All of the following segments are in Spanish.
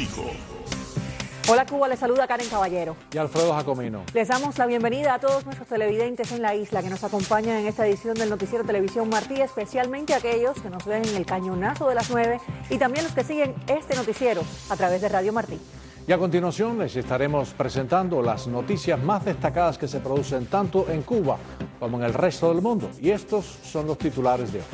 Político. Hola Cuba, les saluda Karen Caballero. Y Alfredo Jacomino. Les damos la bienvenida a todos nuestros televidentes en la isla que nos acompañan en esta edición del Noticiero Televisión Martí, especialmente aquellos que nos ven en el cañonazo de las 9 y también los que siguen este noticiero a través de Radio Martí. Y a continuación les estaremos presentando las noticias más destacadas que se producen tanto en Cuba como en el resto del mundo. Y estos son los titulares de hoy.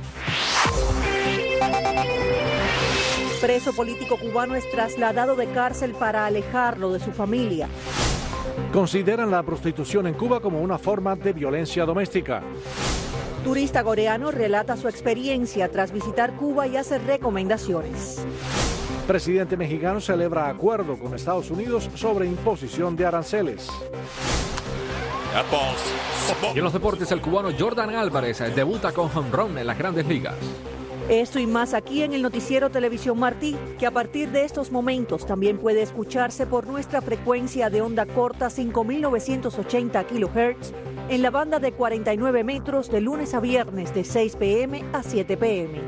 Preso político cubano es trasladado de cárcel para alejarlo de su familia. Consideran la prostitución en Cuba como una forma de violencia doméstica. Turista coreano relata su experiencia tras visitar Cuba y hace recomendaciones. Presidente mexicano celebra acuerdo con Estados Unidos sobre imposición de aranceles. Y en los deportes, el cubano Jordan Álvarez debuta con home run en las Grandes Ligas. Esto y más aquí en el Noticiero Televisión Martí, que a partir de estos momentos también puede escucharse por nuestra frecuencia de onda corta 5.980 kHz en la banda de 49 metros de lunes a viernes de 6 p.m. a 7 p.m.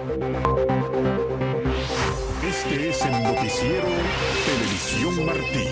Este es el Noticiero Televisión Martí.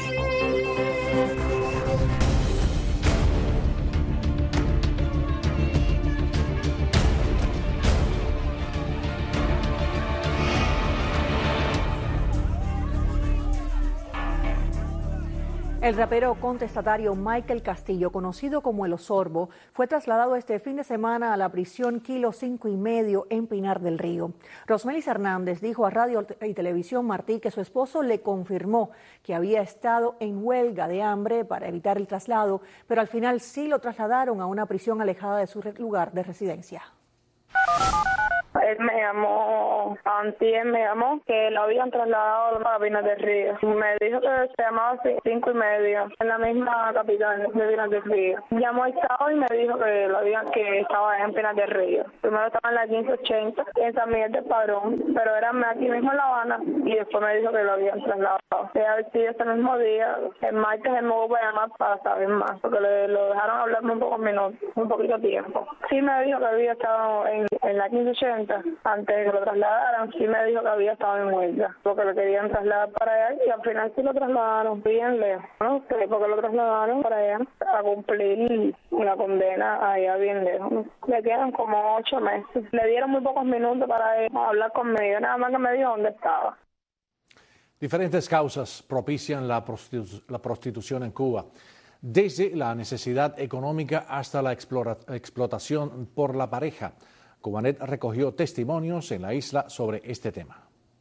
El rapero contestatario Michael Castillo, conocido como El Osorbo, fue trasladado este fin de semana a la prisión Kilo 5.5 en Pinar del Río. Rosmelis Hernández dijo a Radio y Televisión Martí que su esposo le confirmó que había estado en huelga de hambre para evitar el traslado, pero al final sí lo trasladaron a una prisión alejada de su lugar de residencia. Él me llamó, antier me llamó que lo habían trasladado a Pinar del Río. Me dijo que se llamaba 5:30, en la misma capital de Pinar del Río. Llamó al Estado y me dijo que estaba en Pinar del Río. Primero estaba en la 1580, en San Miguel del Padrón, pero era aquí mismo en La Habana, y después me dijo que lo habían trasladado. Ese mismo día, el martes él me volvió a llamar para saber más, porque lo dejaron hablarme un poquito tiempo. Sí me dijo que había estado en la 1580, antes de que lo trasladaran. Sí me dijo que había estado en huelga, porque lo querían trasladar para allá, y al final sí lo trasladaron bien lejos, ¿no? Porque lo trasladaron para allá a cumplir una condena allá bien lejos. Le quedan como 8 meses. Le dieron muy pocos minutos para hablar conmigo, nada más que me dijo dónde estaba. Diferentes causas propician la prostitución en Cuba, desde la necesidad económica hasta la explotación por la pareja. Cubanet recogió testimonios en la isla sobre este tema.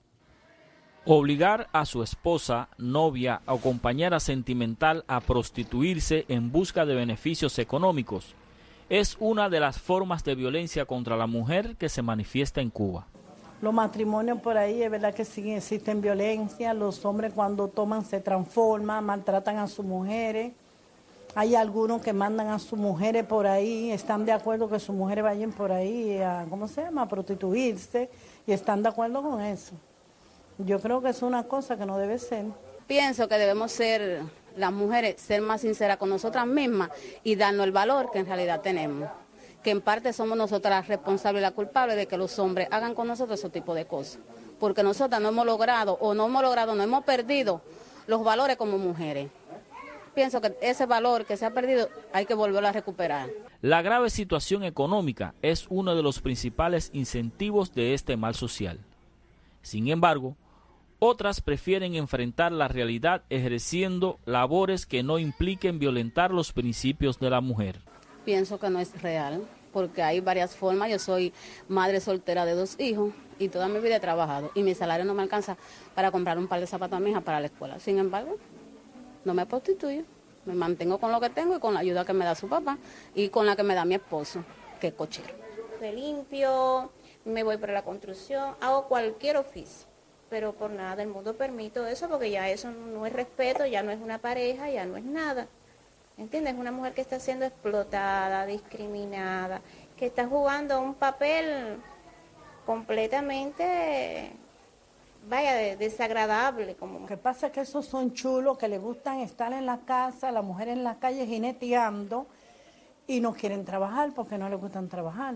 Obligar a su esposa, novia o compañera sentimental a prostituirse en busca de beneficios económicos es una de las formas de violencia contra la mujer que se manifiesta en Cuba. Los matrimonios por ahí, es verdad que sí existen violencia. Los hombres cuando toman se transforman, maltratan a sus mujeres. Hay algunos que mandan a sus mujeres por ahí, están de acuerdo que sus mujeres vayan por ahí a prostituirse, y están de acuerdo con eso. Yo creo que es una cosa que no debe ser. Pienso que debemos ser, las mujeres, ser más sinceras con nosotras mismas y darnos el valor que en realidad tenemos. Que en parte somos nosotras las responsables y las culpables de que los hombres hagan con nosotros ese tipo de cosas. Porque nosotras no hemos perdido los valores como mujeres. Pienso que ese valor que se ha perdido hay que volverlo a recuperar. La grave situación económica es uno de los principales incentivos de este mal social. Sin embargo, otras prefieren enfrentar la realidad ejerciendo labores que no impliquen violentar los principios de la mujer. Pienso que no es real, porque hay varias formas. Yo soy madre soltera de 2 hijos y toda mi vida he trabajado y mi salario no me alcanza para comprar un par de zapatos a mi hija para la escuela. Sin embargo, no me prostituyo, me mantengo con lo que tengo y con la ayuda que me da su papá y con la que me da mi esposo, que es cochero. Me limpio, me voy para la construcción, hago cualquier oficio, pero por nada del mundo permito eso, porque ya eso no es respeto, ya no es una pareja, ya no es nada. ¿Entiendes? Una mujer que está siendo explotada, discriminada, que está jugando un papel completamente desagradable. Lo que pasa es que esos son chulos que les gustan estar en la casa, las mujeres en la calle jineteando, y no quieren trabajar porque no les gustan trabajar.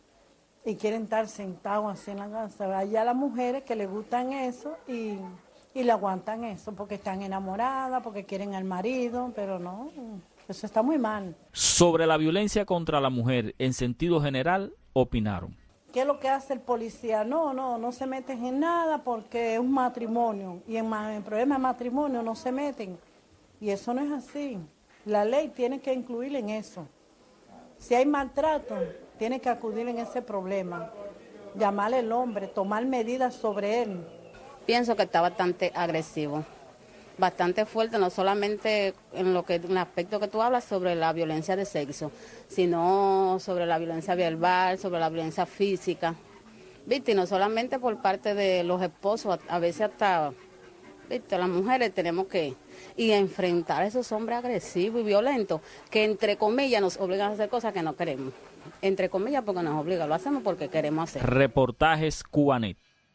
Y quieren estar sentados así en la casa. Allá las mujeres que les gustan eso y y le aguantan eso porque están enamoradas, porque quieren al marido, pero no, eso está muy mal. Sobre la violencia contra la mujer, en sentido general, opinaron. ¿Qué es lo que hace el policía? No se meten en nada porque es un matrimonio y en problemas de matrimonio no se meten. Y eso no es así. La ley tiene que incluir en eso. Si hay maltrato, tiene que acudir en ese problema. Llamarle al hombre, tomar medidas sobre él. Pienso que está bastante agresivo, bastante fuerte, no solamente en el aspecto que tú hablas sobre la violencia de sexo, sino sobre la violencia verbal, sobre la violencia física. ¿Viste? Y no solamente por parte de los esposos, a veces hasta, ¿viste? Las mujeres tenemos que enfrentar a esos hombres agresivos y violentos que, entre comillas, nos obligan a hacer cosas que no queremos. Entre comillas, porque nos obligan, lo hacemos porque queremos hacer. Reportajes Cubanet.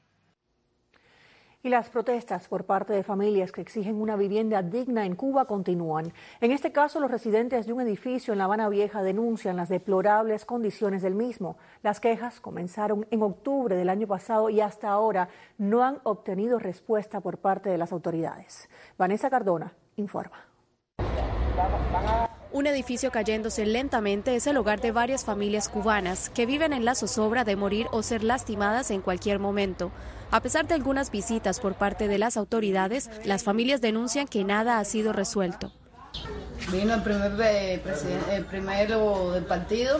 Y las protestas por parte de familias que exigen una vivienda digna en Cuba continúan. En este caso, los residentes de un edificio en La Habana Vieja denuncian las deplorables condiciones del mismo. Las quejas comenzaron en octubre del año pasado y hasta ahora no han obtenido respuesta por parte de las autoridades. Vanessa Cardona informa. Un edificio cayéndose lentamente es el hogar de varias familias cubanas que viven en la zozobra de morir o ser lastimadas en cualquier momento. A pesar de algunas visitas por parte de las autoridades, las familias denuncian que nada ha sido resuelto. Vino el primero del partido,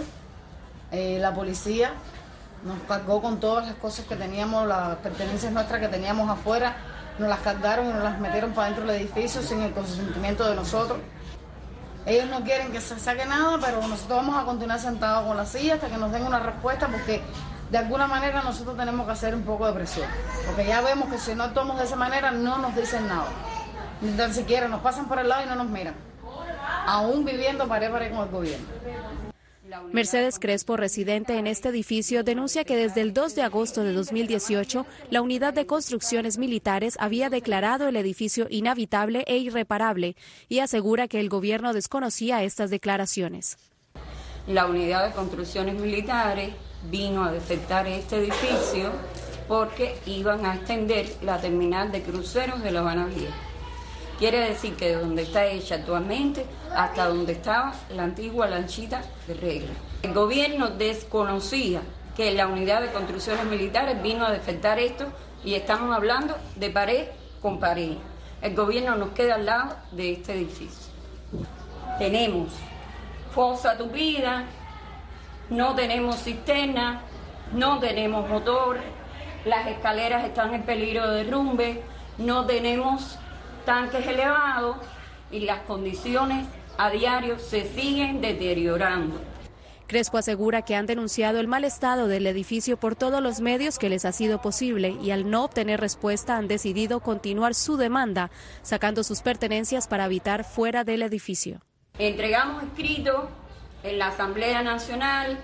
la policía nos cargó con todas las cosas que teníamos, las pertenencias nuestras que teníamos afuera, nos las cargaron y nos las metieron para dentro del edificio sin el consentimiento de nosotros. Ellos no quieren que se saque nada, pero nosotros vamos a continuar sentados con la silla hasta que nos den una respuesta, porque de alguna manera nosotros tenemos que hacer un poco de presión, porque ya vemos que si no actuamos de esa manera no nos dicen nada, ni tan siquiera nos pasan por el lado y no nos miran, aún viviendo pared a pared con el gobierno. Mercedes Crespo, residente en este edificio, denuncia que desde el 2 de agosto de 2018, la Unidad de Construcciones Militares había declarado el edificio inhabitable e irreparable y asegura que el gobierno desconocía estas declaraciones. La Unidad de Construcciones Militares vino a defectar este edificio porque iban a extender la terminal de cruceros de La Habana Vieja. Quiere decir que de donde está hecha actualmente hasta donde estaba la antigua lanchita de regla. El gobierno desconocía que la Unidad de Construcciones Militares vino a defectar esto y estamos hablando de pared con pared. El gobierno nos queda al lado de este edificio. Tenemos fosa tupida, no tenemos cisterna, no tenemos motor, las escaleras están en peligro de derrumbe, no tenemos tanques elevados y las condiciones a diario se siguen deteriorando. Crespo asegura que han denunciado el mal estado del edificio por todos los medios que les ha sido posible y al no obtener respuesta han decidido continuar su demanda, sacando sus pertenencias para habitar fuera del edificio. Entregamos escritos en la Asamblea Nacional,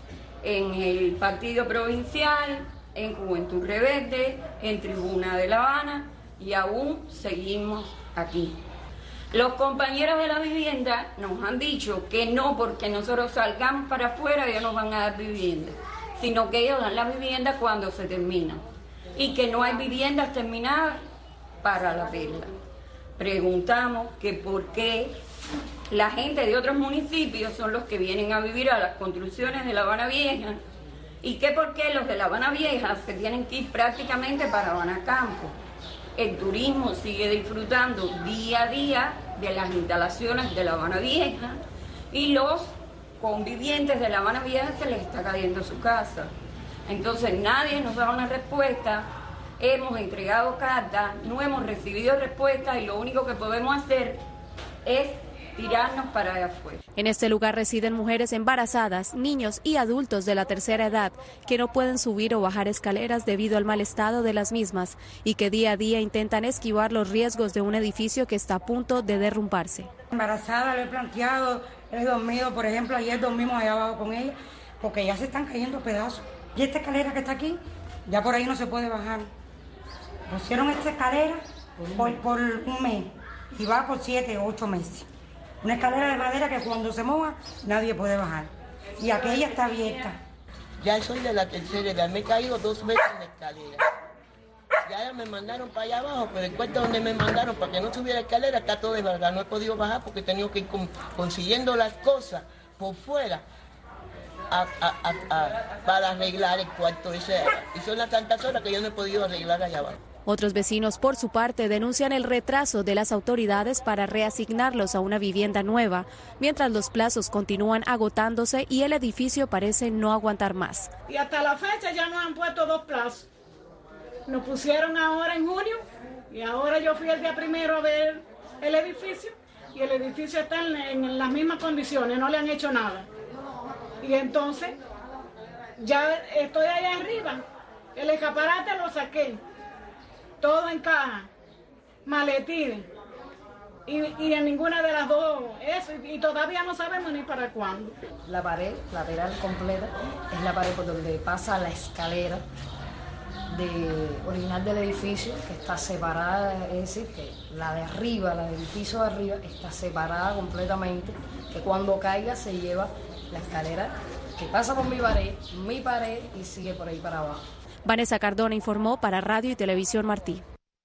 en el Partido Provincial, en Juventud Rebelde, en Tribuna de La Habana, y aún seguimos aquí. Los compañeros de la vivienda nos han dicho que no porque nosotros salgamos para afuera ellos nos van a dar vivienda, sino que ellos dan la vivienda cuando se termina y que no hay viviendas terminadas para La Perla. Preguntamos que por qué la gente de otros municipios son los que vienen a vivir a las construcciones de La Habana Vieja y que por qué los de La Habana Vieja se tienen que ir prácticamente para Habana Campo. El turismo sigue disfrutando día a día de las instalaciones de La Habana Vieja y los convivientes de La Habana Vieja se les está cayendo su casa. Entonces nadie nos da una respuesta, hemos entregado cartas, no hemos recibido respuesta y lo único que podemos hacer es tirarnos para allá afuera. En este lugar residen mujeres embarazadas, niños y adultos de la tercera edad que no pueden subir o bajar escaleras debido al mal estado de las mismas y que día a día intentan esquivar los riesgos de un edificio que está a punto de derrumbarse. Embarazada, lo he planteado, he dormido, por ejemplo, ayer dormimos allá abajo con ella porque ya se están cayendo pedazos. Y esta escalera que está aquí, ya por ahí no se puede bajar. Pusieron esta escalera por un mes y va por 7 o 8 meses. Una escalera de madera que cuando se moja nadie puede bajar. Y aquella está abierta. Ya soy de la tercera edad, me he caído 2 veces en la escalera. Ya me mandaron para allá abajo, pero el cuarto donde me mandaron para que no subiera escalera está todo desbargado. No he podido bajar porque he tenido que ir consiguiendo las cosas por fuera para arreglar el cuarto ese. Y son las tantas horas que yo no he podido arreglar allá abajo. Otros vecinos, por su parte, denuncian el retraso de las autoridades para reasignarlos a una vivienda nueva, mientras los plazos continúan agotándose y el edificio parece no aguantar más. Y hasta la fecha ya nos han puesto 2 plazos. Nos pusieron ahora en junio y ahora yo fui el día primero a ver el edificio y el edificio está en las mismas condiciones, no le han hecho nada. Y entonces ya estoy allá arriba, el escaparate lo saqué, todo en caja, maletines y en ninguna de las dos eso, y todavía no sabemos ni para cuándo. La pared lateral completa es la pared por donde pasa la escalera original del edificio, que está separada, es decir, que la de arriba, la del piso de arriba, está separada completamente, que cuando caiga se lleva la escalera que pasa por mi pared y sigue por ahí para abajo. Vanessa Cardona informó para Radio y Televisión Martí.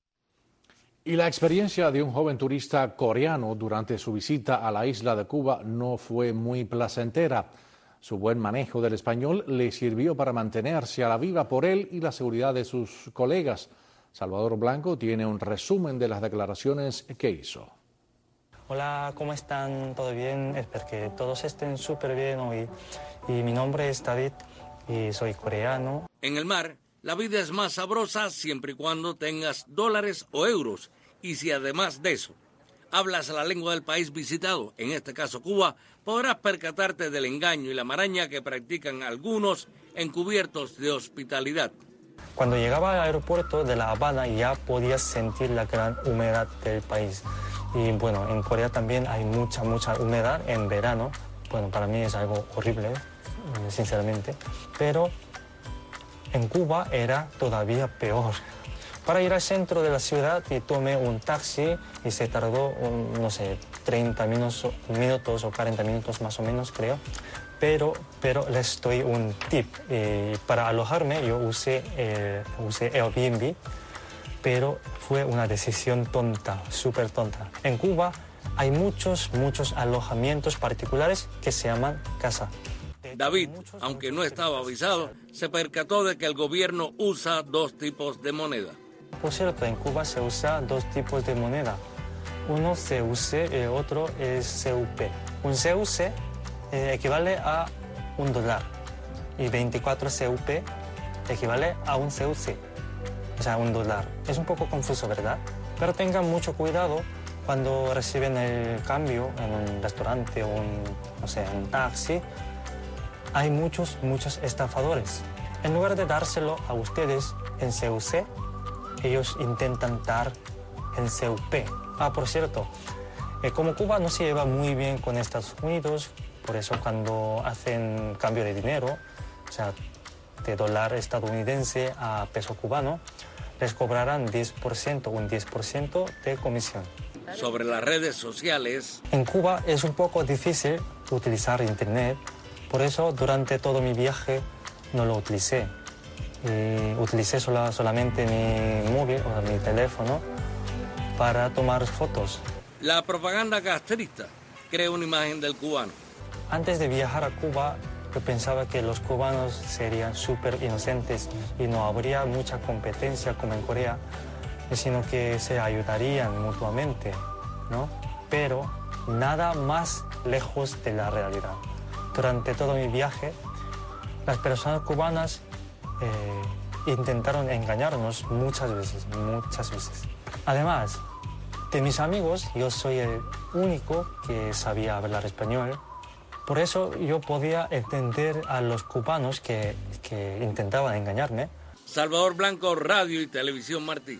Y la experiencia de un joven turista coreano durante su visita a la isla de Cuba no fue muy placentera. Su buen manejo del español le sirvió para mantenerse a la viva por él y la seguridad de sus colegas. Salvador Blanco tiene un resumen de las declaraciones que hizo. Hola, ¿cómo están? ¿Todo bien? Espero que todos estén súper bien hoy. Y mi nombre es David y soy coreano. En el mar, la vida es más sabrosa siempre y cuando tengas dólares o euros. Y si además de eso hablas la lengua del país visitado, en este caso Cuba, podrás percatarte del engaño y la maraña que practican algunos encubiertos de hospitalidad. Cuando llegaba al aeropuerto de La Habana ya podías sentir la gran humedad del país. Y bueno, en Corea también hay mucha humedad en verano. Bueno, para mí es algo horrible, sinceramente. Pero en Cuba era todavía peor. Para ir al centro de la ciudad y tomé un taxi y se tardó, no sé, 30 minutos o 40 minutos más o menos, creo. Pero les doy un tip. Para alojarme yo usé Airbnb, pero fue una decisión tonta, súper tonta. En Cuba hay muchos alojamientos particulares que se llaman casa. David, aunque no estaba avisado, se percató de que el gobierno usa 2 tipos de moneda. Por cierto, en Cuba se usa 2 tipos de moneda. Uno CUC y el otro es CUP. Un CUC equivale a $1 y 24 CUP equivale a un CUC, o sea, $1. Es un poco confuso, ¿verdad? Pero tengan mucho cuidado cuando reciben el cambio en un restaurante o en un taxi. Hay muchos estafadores. En lugar de dárselo a ustedes en CUC, ellos intentan dar en CUP. Por cierto, como Cuba no se lleva muy bien con Estados Unidos, por eso cuando hacen cambio de dinero, o sea, de dólar estadounidense a peso cubano, les cobrarán un 10% de comisión. Sobre las redes sociales. En Cuba es un poco difícil utilizar internet, por eso durante todo mi viaje no lo utilicé. Utilicé solamente mi móvil o mi teléfono para tomar fotos. La propaganda castrista crea una imagen del cubano. Antes de viajar a Cuba, yo pensaba que los cubanos serían súper inocentes y no habría mucha competencia como en Corea, sino que se ayudarían mutuamente, ¿no? Pero nada más lejos de la realidad. Durante todo mi viaje, las personas cubanas intentaron engañarnos muchas veces. Además, de mis amigos, yo soy el único que sabía hablar español. Por eso yo podía entender a los cubanos que intentaban engañarme. Salvador Blanco, Radio y Televisión Martí.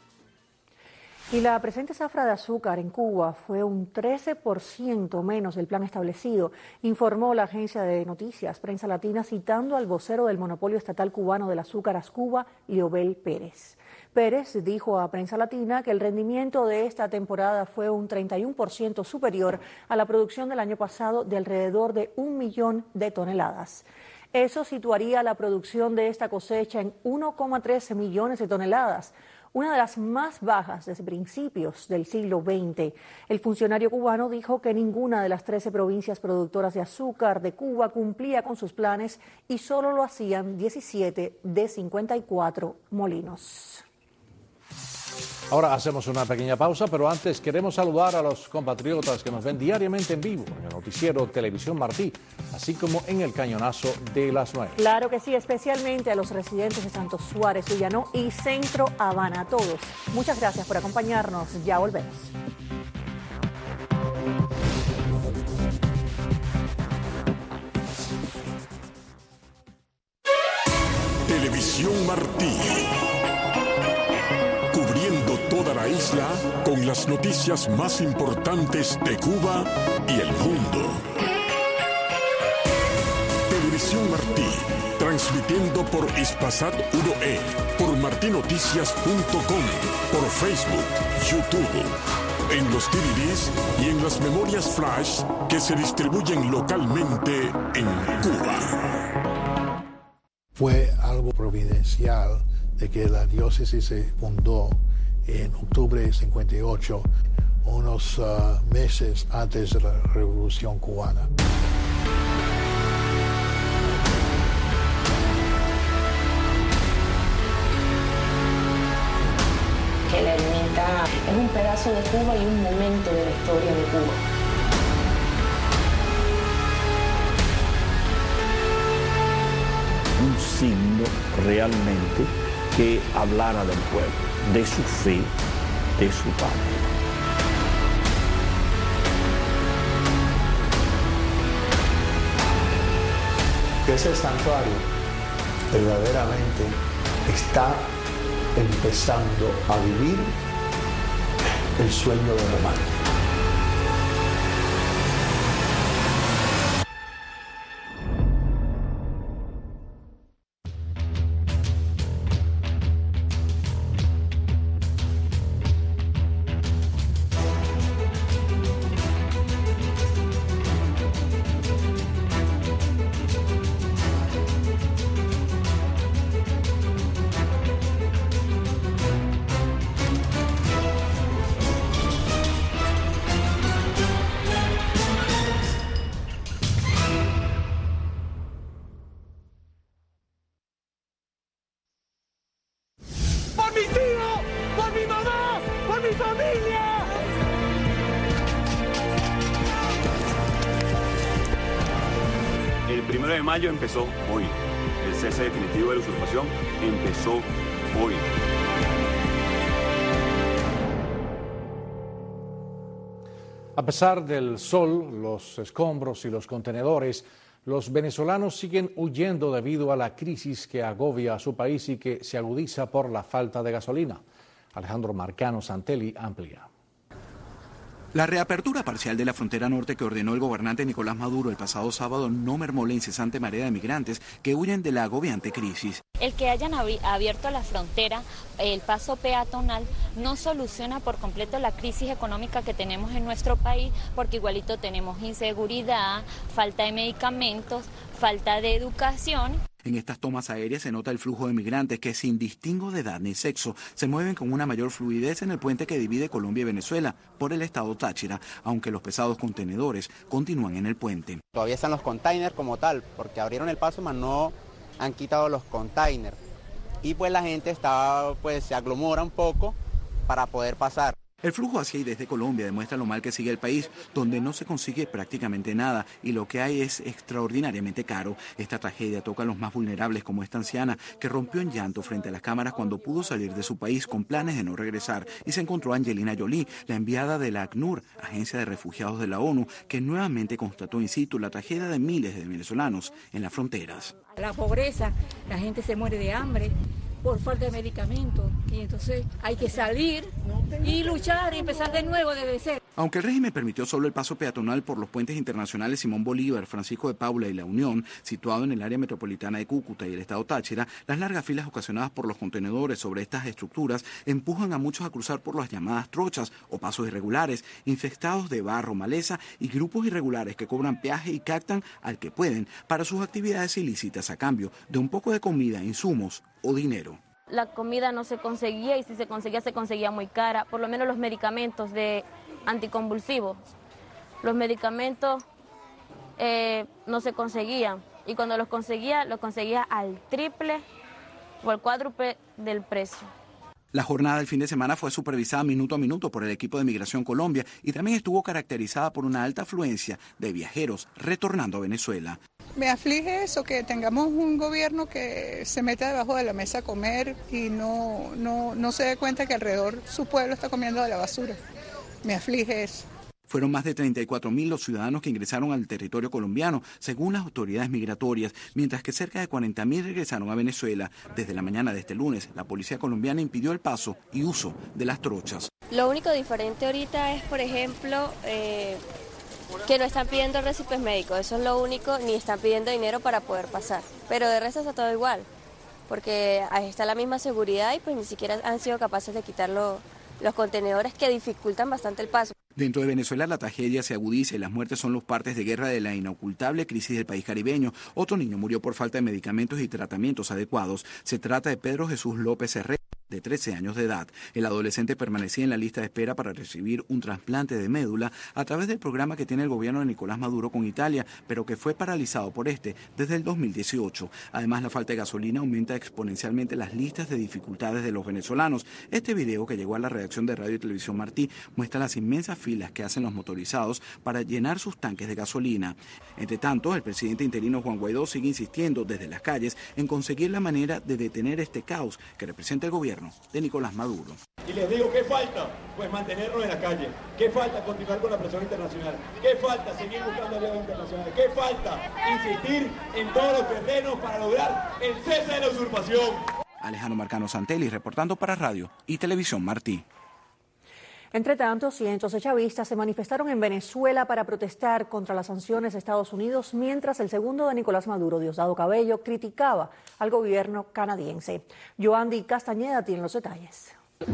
Y la presente zafra de azúcar en Cuba fue un 13% menos del plan establecido, informó la agencia de noticias Prensa Latina citando al vocero del monopolio estatal cubano del azúcar Ascuba, Leobel Pérez. Pérez dijo a Prensa Latina que el rendimiento de esta temporada fue un 31% superior a la producción del año pasado de alrededor de 1 millón de toneladas. Eso situaría la producción de esta cosecha en 1,13 millones de toneladas, una de las más bajas desde principios del siglo XX. El funcionario cubano dijo que ninguna de las 13 provincias productoras de azúcar de Cuba cumplía con sus planes y solo lo hacían 17 de 54 molinos. Ahora hacemos una pequeña pausa, pero antes queremos saludar a los compatriotas que nos ven diariamente en vivo en el noticiero Televisión Martí, así como en el Cañonazo de las 9. Claro que sí, especialmente a los residentes de Santos Suárez, Suyanó y Centro Habana. A todos, muchas gracias por acompañarnos. Ya volvemos. Televisión Martí. Cubriendo toda la isla con las noticias más importantes de Cuba y el mundo. Televisión Martí, transmitiendo por Hispasat 1E, por martinoticias.com, por Facebook, YouTube, en los DVDs y en las memorias flash que se distribuyen localmente en Cuba. Fue algo providencial de que la diócesis se fundó en octubre de 58, unos meses antes de la Revolución Cubana. Que la ermita es un pedazo de Cuba y un momento de la historia de Cuba. Un signo realmente que hablara del pueblo, de su fe, de su patria. Ese santuario verdaderamente está empezando a vivir el sueño de Román. El 1 de mayo empezó hoy. El cese definitivo de la usurpación empezó hoy. A pesar del sol, los escombros y los contenedores, los venezolanos siguen huyendo debido a la crisis que agobia a su país y que se agudiza por la falta de gasolina. Alejandro Marcano Santelli amplía. La reapertura parcial de la frontera norte que ordenó el gobernante Nicolás Maduro el pasado sábado no mermó la incesante marea de migrantes que huyen de la agobiante crisis. El que hayan abierto la frontera, el paso peatonal, no soluciona por completo la crisis económica que tenemos en nuestro país, porque igualito tenemos inseguridad, falta de medicamentos, falta de educación. En estas tomas aéreas se nota el flujo de migrantes que, sin distingo de edad ni sexo, se mueven con una mayor fluidez en el puente que divide Colombia y Venezuela por el estado Táchira, aunque los pesados contenedores continúan en el puente. Todavía están los containers como tal, porque abrieron el paso, mas no han quitado los containers. Y pues la gente se aglomora un poco para poder pasar. El flujo hacia y desde Colombia demuestra lo mal que sigue el país, donde no se consigue prácticamente nada y lo que hay es extraordinariamente caro. Esta tragedia toca a los más vulnerables, como esta anciana que rompió en llanto frente a las cámaras cuando pudo salir de su país con planes de no regresar, y se encontró a Angelina Jolie, la enviada de la ACNUR, Agencia de Refugiados de la ONU, que nuevamente constató in situ la tragedia de miles de venezolanos en las fronteras. La pobreza, la gente se muere de hambre por falta de medicamentos, y entonces hay que salir y luchar y empezar de nuevo desde cero. Aunque el régimen permitió solo el paso peatonal por los puentes internacionales Simón Bolívar, Francisco de Paula y La Unión, situado en el área metropolitana de Cúcuta y el estado Táchira, las largas filas ocasionadas por los contenedores sobre estas estructuras empujan a muchos a cruzar por las llamadas trochas o pasos irregulares, infestados de barro, maleza y grupos irregulares que cobran peaje y captan al que pueden para sus actividades ilícitas a cambio de un poco de comida, insumos o dinero. La comida no se conseguía y si se conseguía muy cara, por lo menos los medicamentos de anticonvulsivos. Los medicamentos no se conseguían y cuando los conseguía al triple o al cuádruple del precio. La jornada del fin de semana fue supervisada minuto a minuto por el equipo de Migración Colombia y también estuvo caracterizada por una alta afluencia de viajeros retornando a Venezuela. Me aflige eso, que tengamos un gobierno que se meta debajo de la mesa a comer y no se dé cuenta que alrededor su pueblo está comiendo de la basura. Me aflige eso. Fueron más de 34.000 los ciudadanos que ingresaron al territorio colombiano, según las autoridades migratorias, mientras que cerca de 40.000 regresaron a Venezuela. Desde la mañana de este lunes, la policía colombiana impidió el paso y uso de las trochas. Lo único diferente ahorita es, por ejemplo, que no están pidiendo récipes médicos, eso es lo único, ni están pidiendo dinero para poder pasar. Pero de resto está todo igual, porque ahí está la misma seguridad y pues ni siquiera han sido capaces de quitar los contenedores que dificultan bastante el paso. Dentro de Venezuela la tragedia se agudiza y las muertes son los partes de guerra de la inocultable crisis del país caribeño. Otro niño murió por falta de medicamentos y tratamientos adecuados. Se trata de Pedro Jesús López Herrera, de 13 años de edad. El adolescente permanecía en la lista de espera para recibir un trasplante de médula a través del programa que tiene el gobierno de Nicolás Maduro con Italia, pero que fue paralizado por este desde el 2018. Además, la falta de gasolina aumenta exponencialmente las listas de dificultades de los venezolanos. Este video, que llegó a la redacción de Radio y Televisión Martí, muestra las inmensas filas que hacen los motorizados para llenar sus tanques de gasolina. Entre tanto, el presidente interino Juan Guaidó sigue insistiendo desde las calles en conseguir la manera de detener este caos que representa el gobierno de Nicolás Maduro. Y les digo, ¿qué falta? Pues mantenernos en la calle. ¿Qué falta? Continuar con la presión internacional. ¿Qué falta? Seguir buscando aliados internacionales. ¿Qué falta? Insistir en todos los terrenos para lograr el cese de la usurpación. Alejandro Marcano Santelli reportando para Radio y Televisión Martí. Entre tanto, cientos de chavistas se manifestaron en Venezuela para protestar contra las sanciones de Estados Unidos, mientras el segundo de Nicolás Maduro, Diosdado Cabello, criticaba al gobierno canadiense. Yoandi Castañeda tiene los detalles.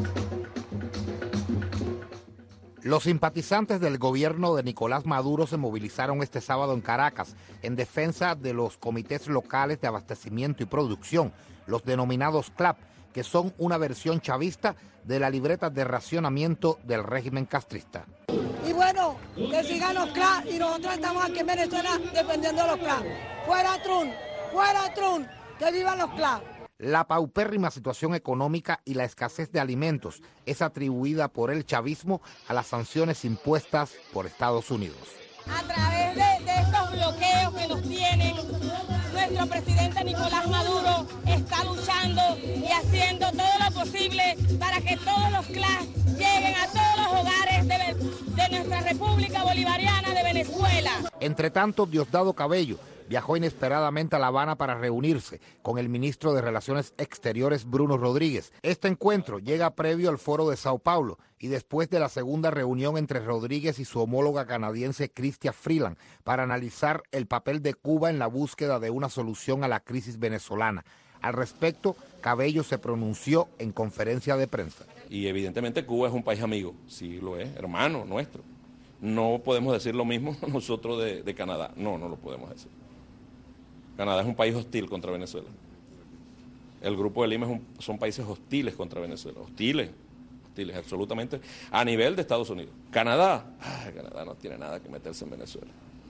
Los simpatizantes del gobierno de Nicolás Maduro se movilizaron este sábado en Caracas en defensa de los comités locales de abastecimiento y producción, los denominados CLAP, que son una versión chavista de la libreta de racionamiento del régimen castrista. Y bueno, que sigan los CLAP y nosotros estamos aquí en Venezuela defendiendo los CLAP. Fuera Trump, que vivan los CLAP. La paupérrima situación económica y la escasez de alimentos es atribuida por el chavismo a las sanciones impuestas por Estados Unidos. A través de estos bloqueos que nos tienen, nuestro presidente Nicolás Maduro está luchando y haciendo todo lo posible para que todos los CLAP lleguen a todos los hogares de nuestra República Bolivariana de Venezuela. Entre tanto, Diosdado Cabello viajó inesperadamente a La Habana para reunirse con el ministro de Relaciones Exteriores, Bruno Rodríguez. Este encuentro llega previo al foro de Sao Paulo y después de la segunda reunión entre Rodríguez y su homóloga canadiense, Chrystia Freeland, para analizar el papel de Cuba en la búsqueda de una solución a la crisis venezolana. Al respecto, Cabello se pronunció en conferencia de prensa. Y evidentemente Cuba es un país amigo, sí lo es, hermano nuestro. No podemos decir lo mismo nosotros de Canadá, no lo podemos decir. Canadá es un país hostil contra Venezuela. El Grupo de Lima son países hostiles contra Venezuela, hostiles absolutamente, a nivel de Estados Unidos. Canadá no tiene nada que meterse en Venezuela.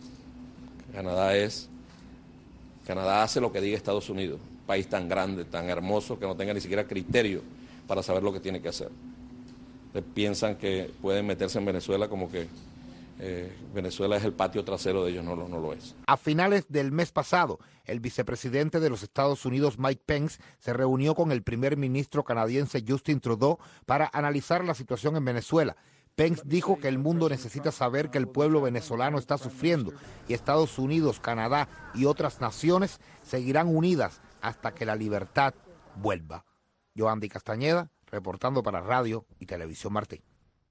Canadá hace lo que diga Estados Unidos, un país tan grande, tan hermoso, que no tenga ni siquiera criterio para saber lo que tiene que hacer. Piensan que pueden meterse en Venezuela como que Venezuela es el patio trasero de ellos, no lo es. A finales del mes pasado, el vicepresidente de los Estados Unidos, Mike Pence, se reunió con el primer ministro canadiense Justin Trudeau para analizar la situación en Venezuela. Pence dijo que el mundo necesita saber que el pueblo venezolano está sufriendo y Estados Unidos, Canadá y otras naciones seguirán unidas hasta que la libertad vuelva. Yoandi Castañeda, reportando para Radio y Televisión Martí.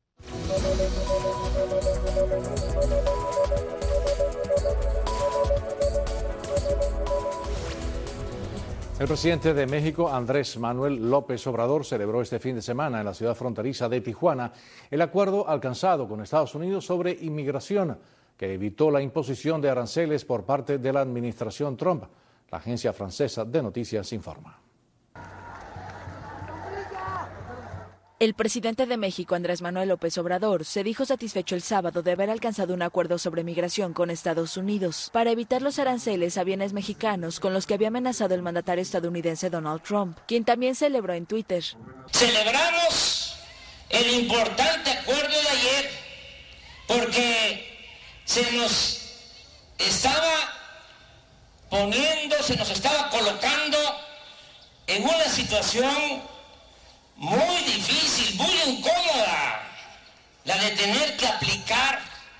El presidente de México, Andrés Manuel López Obrador, celebró este fin de semana en la ciudad fronteriza de Tijuana el acuerdo alcanzado con Estados Unidos sobre inmigración, que evitó la imposición de aranceles por parte de la administración Trump. La agencia francesa de noticias informa. El presidente de México, Andrés Manuel López Obrador, se dijo satisfecho el sábado de haber alcanzado un acuerdo sobre migración con Estados Unidos para evitar los aranceles a bienes mexicanos con los que había amenazado el mandatario estadounidense Donald Trump, quien también celebró en Twitter. Celebramos el importante acuerdo de ayer porque se nos estaba colocando en una situación muy difícil, muy incómoda, la de tener que aplicar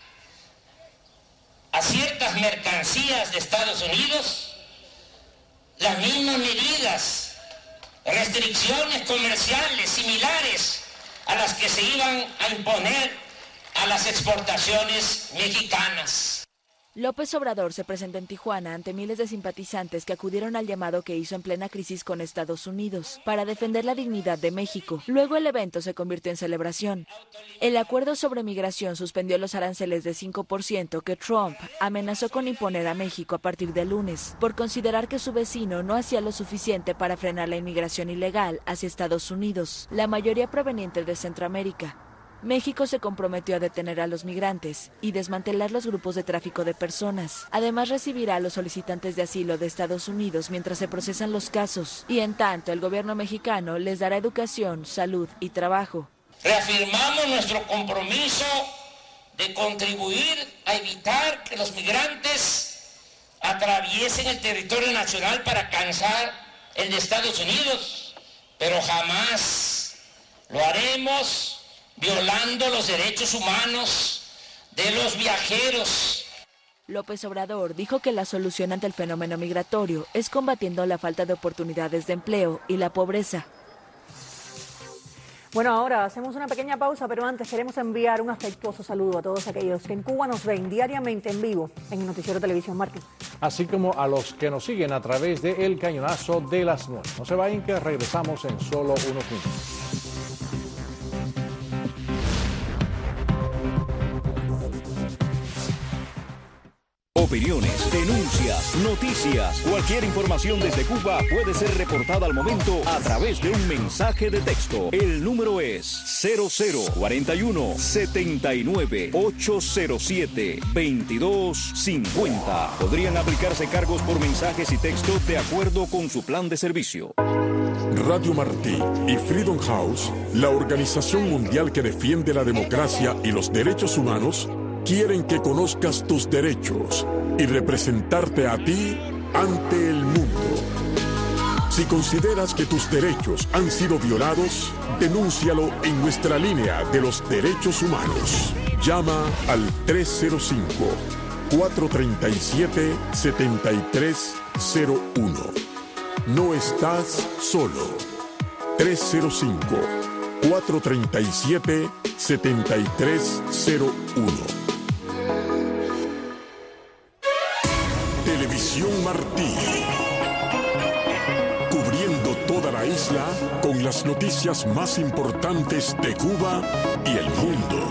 a ciertas mercancías de Estados Unidos las mismas medidas, restricciones comerciales similares a las que se iban a imponer a las exportaciones mexicanas. López Obrador se presentó en Tijuana ante miles de simpatizantes que acudieron al llamado que hizo en plena crisis con Estados Unidos para defender la dignidad de México. Luego el evento se convirtió en celebración. El acuerdo sobre migración suspendió los aranceles de 5% que Trump amenazó con imponer a México a partir del lunes, por considerar que su vecino no hacía lo suficiente para frenar la inmigración ilegal hacia Estados Unidos, la mayoría proveniente de Centroamérica. México se comprometió a detener a los migrantes y desmantelar los grupos de tráfico de personas. Además, recibirá a los solicitantes de asilo de Estados Unidos mientras se procesan los casos. Y en tanto, el gobierno mexicano les dará educación, salud y trabajo. Reafirmamos nuestro compromiso de contribuir a evitar que los migrantes atraviesen el territorio nacional para alcanzar el de Estados Unidos, pero jamás lo haremos violando los derechos humanos de los viajeros. López Obrador dijo que la solución ante el fenómeno migratorio es combatiendo la falta de oportunidades de empleo y la pobreza. Bueno, ahora hacemos una pequeña pausa, pero antes queremos enviar un afectuoso saludo a todos aquellos que en Cuba nos ven diariamente en vivo en el Noticiero Televisión Martí. Así como a los que nos siguen a través de El Cañonazo de las 9. No se vayan, que regresamos en solo unos minutos. Opiniones, denuncias, noticias, cualquier información desde Cuba puede ser reportada al momento a través de un mensaje de texto. El número es 0041 79 807 2250. Podrían aplicarse cargos por mensajes y texto de acuerdo con su plan de servicio. Radio Martí y Freedom House, la organización mundial que defiende la democracia y los derechos humanos, quieren que conozcas tus derechos y representarte a ti ante el mundo. Si consideras que tus derechos han sido violados, denúncialo en nuestra línea de los derechos humanos. Llama al 305-437-7301. No estás solo. 305-437-7301. Televisión Martí, cubriendo toda la isla con las noticias más importantes de Cuba y el mundo.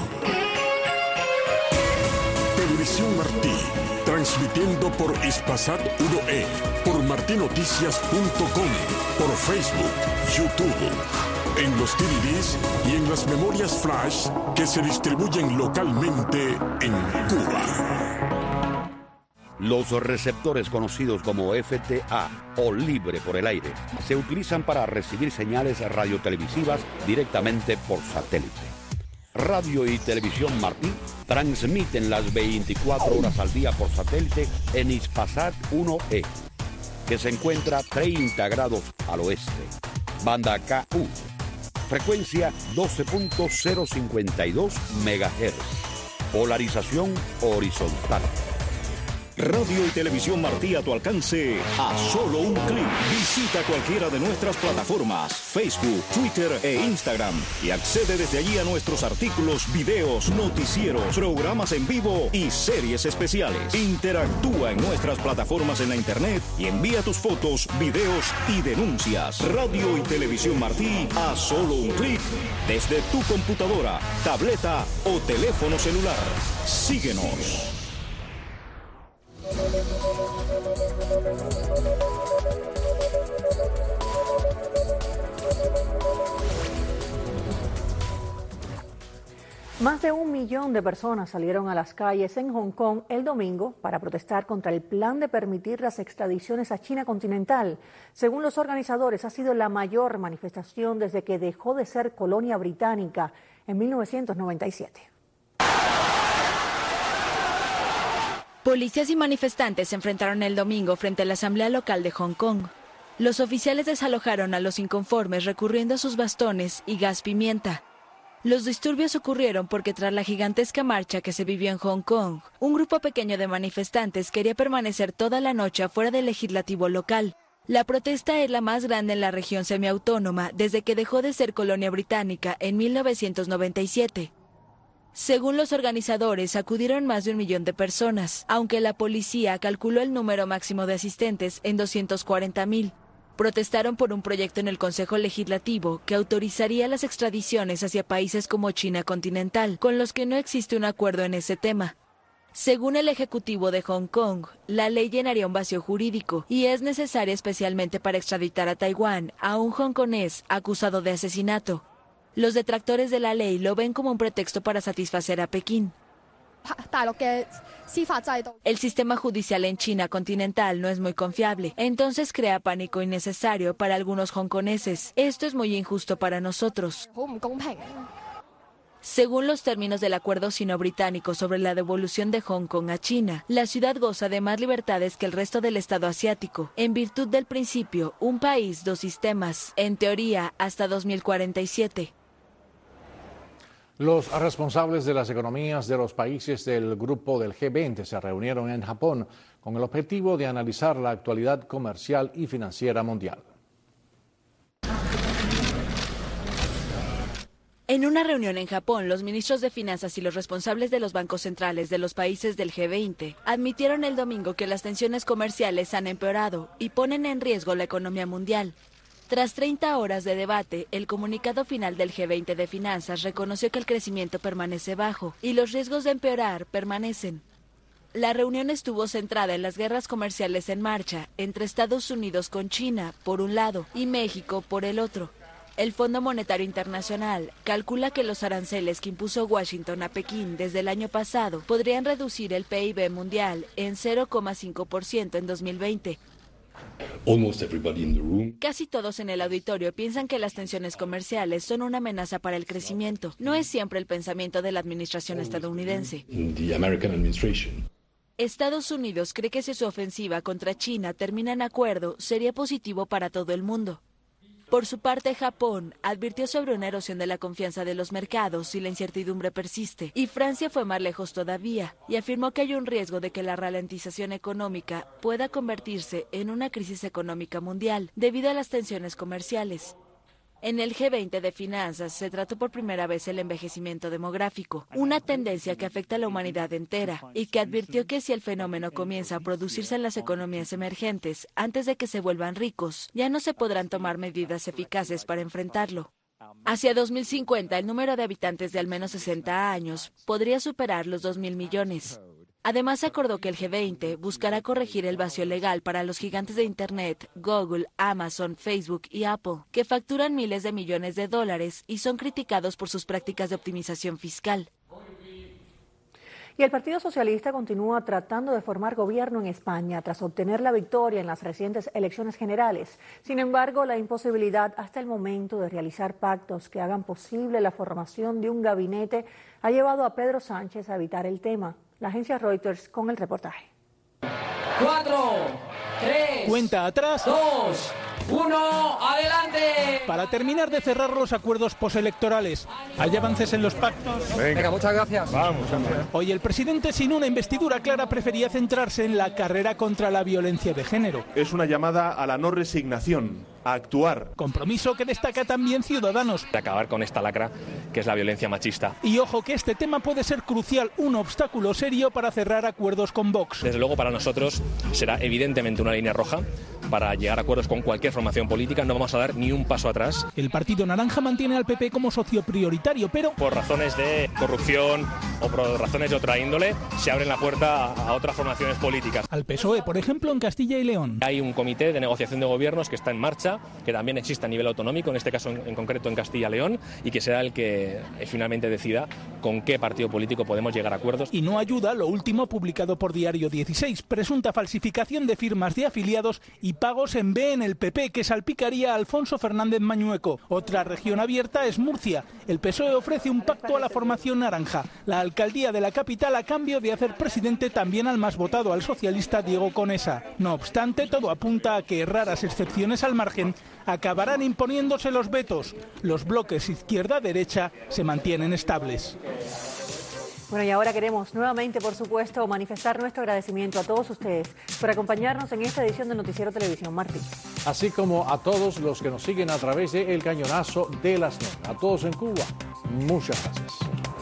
Televisión Martí, transmitiendo por Hispasat 1E, por martinoticias.com, por Facebook, YouTube, en los DVDs y en las memorias flash que se distribuyen localmente en Cuba. Los receptores conocidos como FTA o libre por el aire se utilizan para recibir señales radiotelevisivas directamente por satélite. Radio y Televisión Martí transmiten las 24 horas al día por satélite en Hispasat 1E, que se encuentra 30 grados al oeste. Banda KU, frecuencia 12.052 MHz, polarización horizontal. Radio y Televisión Martí a tu alcance a solo un clic. Visita cualquiera de nuestras plataformas, Facebook, Twitter e Instagram, y accede desde allí a nuestros artículos, videos, noticieros, programas en vivo y series especiales. Interactúa en nuestras plataformas en la internet y envía tus fotos, videos y denuncias. Radio y Televisión Martí a solo un clic desde tu computadora, tableta o teléfono celular. Síguenos. Más de 1 millón de personas salieron a las calles en Hong Kong el domingo para protestar contra el plan de permitir las extradiciones a China continental. Según los organizadores, ha sido la mayor manifestación desde que dejó de ser colonia británica en 1997. Policías y manifestantes se enfrentaron el domingo frente a la Asamblea Local de Hong Kong. Los oficiales desalojaron a los inconformes recurriendo a sus bastones y gas pimienta. Los disturbios ocurrieron porque tras la gigantesca marcha que se vivió en Hong Kong, un grupo pequeño de manifestantes quería permanecer toda la noche afuera del legislativo local. La protesta es la más grande en la región semiautónoma desde que dejó de ser colonia británica en 1997. Según los organizadores, acudieron más de 1 millón de personas, aunque la policía calculó el número máximo de asistentes en 240,000. Protestaron por un proyecto en el Consejo Legislativo que autorizaría las extradiciones hacia países como China continental, con los que no existe un acuerdo en ese tema. Según el Ejecutivo de Hong Kong, la ley llenaría un vacío jurídico y es necesaria especialmente para extraditar a Taiwán a un hongkonés acusado de asesinato. Los detractores de la ley lo ven como un pretexto para satisfacer a Pekín. El sistema judicial en China continental no es muy confiable, entonces crea pánico innecesario para algunos hongkoneses. Esto es muy injusto para nosotros. Según los términos del acuerdo sino-británico sobre la devolución de Hong Kong a China, la ciudad goza de más libertades que el resto del estado asiático, en virtud del principio un país, 2 sistemas, en teoría hasta 2047. Los responsables de las economías de los países del grupo del G20 se reunieron en Japón con el objetivo de analizar la actualidad comercial y financiera mundial. En una reunión en Japón, los ministros de finanzas y los responsables de los bancos centrales de los países del G20 admitieron el domingo que las tensiones comerciales han empeorado y ponen en riesgo la economía mundial. Tras 30 horas de debate, el comunicado final del G20 de finanzas reconoció que el crecimiento permanece bajo y los riesgos de empeorar permanecen. La reunión estuvo centrada en las guerras comerciales en marcha entre Estados Unidos con China, por un lado, y México, por el otro. El Fondo Monetario Internacional calcula que los aranceles que impuso Washington a Pekín desde el año pasado podrían reducir el PIB mundial en 0,5% en 2020. Casi todos en el auditorio piensan que las tensiones comerciales son una amenaza para el crecimiento. No es siempre el pensamiento de la administración estadounidense. Estados Unidos cree que si su ofensiva contra China termina en acuerdo, sería positivo para todo el mundo. Por su parte, Japón advirtió sobre una erosión de la confianza de los mercados si la incertidumbre persiste, y Francia fue más lejos todavía y afirmó que hay un riesgo de que la ralentización económica pueda convertirse en una crisis económica mundial debido a las tensiones comerciales. En el G20 de finanzas se trató por primera vez el envejecimiento demográfico, una tendencia que afecta a la humanidad entera y que advirtió que si el fenómeno comienza a producirse en las economías emergentes antes de que se vuelvan ricos, ya no se podrán tomar medidas eficaces para enfrentarlo. Hacia 2050, el número de habitantes de al menos 60 años podría superar los 2.000 millones. Además, acordó que el G20 buscará corregir el vacío legal para los gigantes de Internet, Google, Amazon, Facebook y Apple, que facturan miles de millones de dólares y son criticados por sus prácticas de optimización fiscal. Y el Partido Socialista continúa tratando de formar gobierno en España tras obtener la victoria en las recientes elecciones generales. Sin embargo, la imposibilidad hasta el momento de realizar pactos que hagan posible la formación de un gabinete ha llevado a Pedro Sánchez a evitar el tema. La agencia Reuters con el reportaje. 4, 3, cuenta atrás, 2, 1, ¡adelante! Para terminar de cerrar los acuerdos postelectorales. ¿Hay avances en los pactos? Venga, muchas gracias. Vamos, hombre. Hoy el presidente, sin una investidura clara, prefería centrarse en la carrera contra la violencia de género. Es una llamada a la no resignación, a actuar. Compromiso que destaca también Ciudadanos. De acabar con esta lacra que es la violencia machista. Y ojo que este tema puede ser crucial, un obstáculo serio para cerrar acuerdos con Vox. Desde luego para nosotros será evidentemente una línea roja para llegar a acuerdos con cualquier formación política. No vamos a dar ni un paso atrás. El Partido Naranja mantiene al PP como socio prioritario, pero por razones de corrupción o por razones de otra índole se abren la puerta a otras formaciones políticas. Al PSOE, por ejemplo, en Castilla y León. Hay un comité de negociación de gobiernos que está en marcha, que también existe a nivel autonómico, en este caso en concreto en Castilla y León, y que será el que finalmente decida con qué partido político podemos llegar a acuerdos. Y no ayuda lo último publicado por Diario 16, presunta falsificación de firmas de afiliados y pagos en B en el PP que salpicaría a Alfonso Fernández Mañueco. Otra región abierta es Murcia. El PSOE ofrece un pacto a la formación naranja, la alcaldía de la capital a cambio de hacer presidente también al más votado, al socialista Diego Conesa. No obstante, todo apunta a que, raras excepciones al margen, acabarán imponiéndose los vetos. Los bloques izquierda-derecha se mantienen estables. Bueno, y ahora queremos nuevamente, por supuesto, manifestar nuestro agradecimiento a todos ustedes por acompañarnos en esta edición de Noticiero Televisión Martí. Así como a todos los que nos siguen a través de El Cañonazo de las 9. A todos en Cuba, muchas gracias.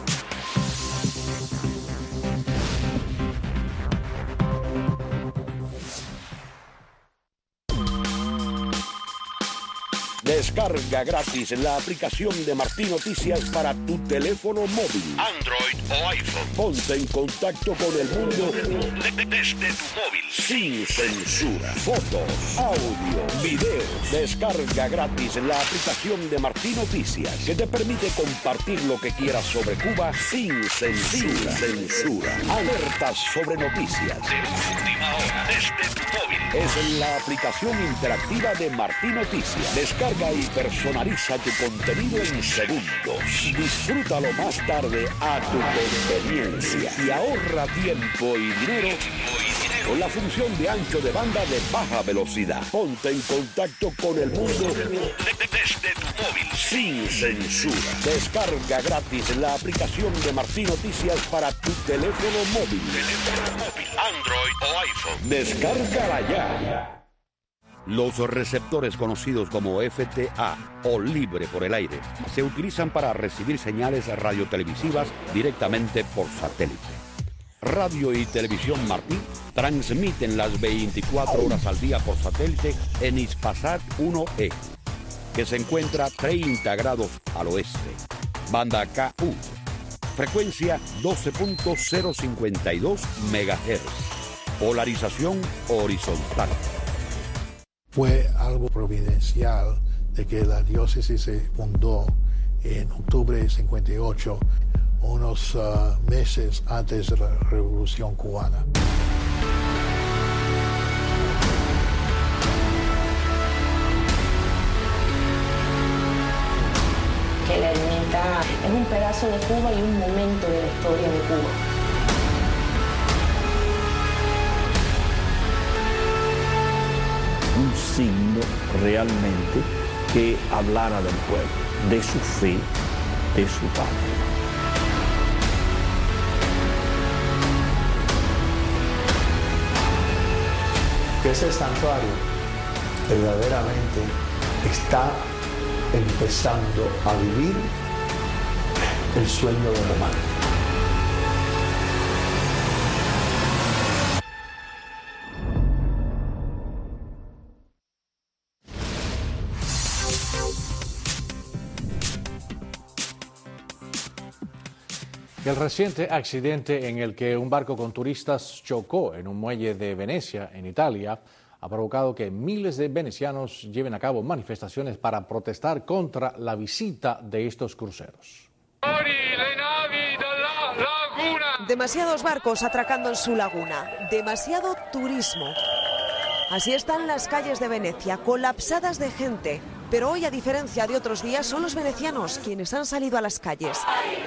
Descarga gratis la aplicación de Martí Noticias para tu teléfono móvil, Android o iPhone. Ponte en contacto con el mundo desde tu móvil, sin censura. Fotos, audio, videos. Descarga gratis la aplicación de Martí Noticias, que te permite compartir lo que quieras sobre Cuba sin censura. Alertas sobre noticias de última hora desde tu móvil. Es la aplicación interactiva de Martí Noticias. Descarga y personaliza tu contenido en segundos. Disfrútalo más tarde a tu conveniencia y ahorra tiempo y dinero con la función de ancho de banda de baja velocidad. Ponte en contacto con el mundo desde tu móvil, sin censura. Descarga gratis la aplicación de Martí Noticias para tu teléfono móvil, Android o iPhone. Descárgala ya. Los receptores conocidos como FTA o libre por el aire se utilizan para recibir señales radiotelevisivas directamente por satélite. Radio y Televisión Martí transmiten las 24 horas al día por satélite en Hispasat 1E, que se encuentra 30 grados al oeste. Banda KU, frecuencia 12.052 MHz, polarización horizontal. Fue algo providencial de que la diócesis se fundó en octubre de 58, unos meses antes de la Revolución Cubana. Que la ermita es un pedazo de Cuba y un momento de la historia de Cuba. Un signo realmente que hablara del pueblo, de su fe, de su patria. Que ese santuario verdaderamente está empezando a vivir el sueño de Román. El reciente accidente en el que un barco con turistas chocó en un muelle de Venecia, en Italia, ha provocado que miles de venecianos lleven a cabo manifestaciones para protestar contra la visita de estos cruceros. Demasiados barcos atracando en su laguna, demasiado turismo. Así están las calles de Venecia, colapsadas de gente. Pero hoy, a diferencia de otros días, son los venecianos quienes han salido a las calles.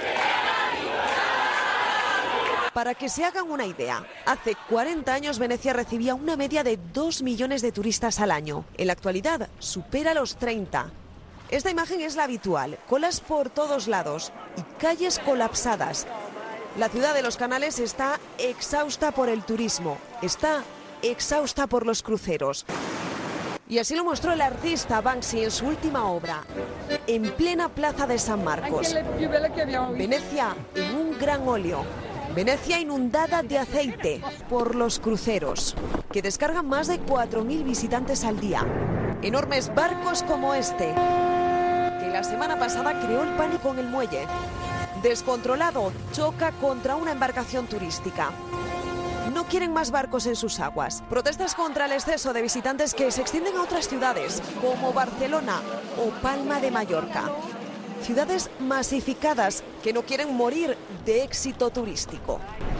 Para que se hagan una idea, hace 40 años Venecia recibía una media de 2 millones de turistas al año. En la actualidad supera los 30. Esta imagen es la habitual, colas por todos lados y calles colapsadas. La ciudad de los canales está exhausta por el turismo, está exhausta por los cruceros. Y así lo mostró el artista Banksy en su última obra, en plena plaza de San Marcos. Venecia en un gran óleo. Venecia inundada de aceite por los cruceros, que descargan más de 4.000 visitantes al día. Enormes barcos como este, que la semana pasada creó el pánico en el muelle. Descontrolado, choca contra una embarcación turística. No quieren más barcos en sus aguas. Protestas contra el exceso de visitantes que se extienden a otras ciudades, como Barcelona o Palma de Mallorca. Ciudades masificadas que no quieren morir de éxito turístico.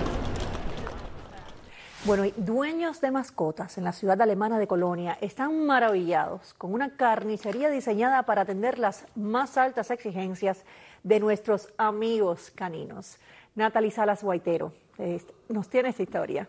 Bueno, y dueños de mascotas en la ciudad alemana de Colonia están maravillados con una carnicería diseñada para atender las más altas exigencias de nuestros amigos caninos. Natalie Salas Guaitero nos tiene esta historia.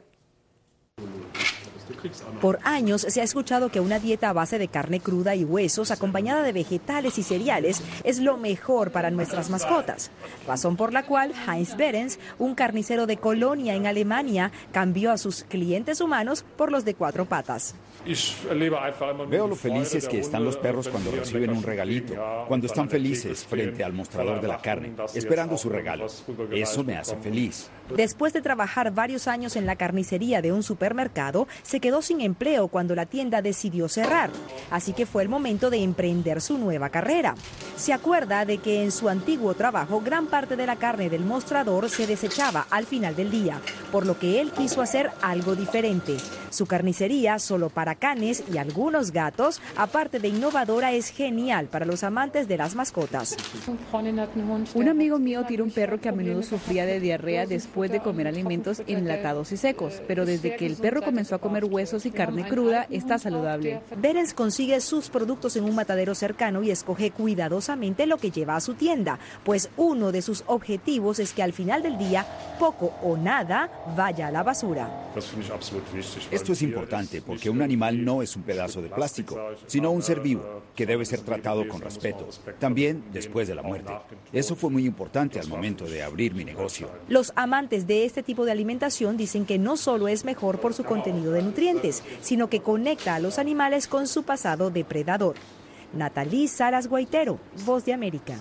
Por años se ha escuchado que una dieta a base de carne cruda y huesos acompañada de vegetales y cereales es lo mejor para nuestras mascotas, razón por la cual Heinz Behrens, un carnicero de Colonia en Alemania, cambió a sus clientes humanos por los de 4 patas. Veo lo felices que están los perros cuando reciben un regalito, cuando están felices frente al mostrador de la carne, esperando su regalo. Eso me hace feliz. Después de trabajar varios años en la carnicería de un supermercado, se quedó sin empleo cuando la tienda decidió cerrar. Así que fue el momento de emprender su nueva carrera. Se acuerda de que en su antiguo trabajo gran parte de la carne del mostrador se desechaba al final del día, por lo que él quiso hacer algo diferente. Su carnicería, solo para canes y algunos gatos, aparte de innovadora, es genial para los amantes de las mascotas. Un amigo mío tiene un perro que a menudo sufría de diarrea después de comer alimentos enlatados y secos, pero desde que el perro comenzó a comer huesos y carne cruda, está saludable. Behrens consigue sus productos en un matadero cercano y escoge cuidadosamente lo que lleva a su tienda, pues uno de sus objetivos es que al final del día, poco o nada vaya a la basura. Esto es importante porque un animal no es un pedazo de plástico, sino un ser vivo que debe ser tratado con respeto, también después de la muerte. Eso fue muy importante al momento de abrir mi negocio. Los amantes de este tipo de alimentación dicen que no solo es mejor por su contenido de nutrientes, sino que conecta a los animales con su pasado depredador. Natalie Salas Guaitero, Voz de América.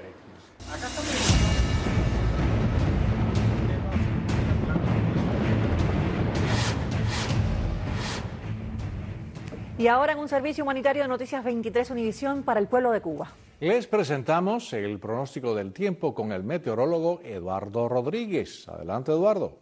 Y ahora en un servicio humanitario de Noticias 23 Univisión para el pueblo de Cuba. Les presentamos el pronóstico del tiempo con el meteorólogo Eduardo Rodríguez. Adelante, Eduardo.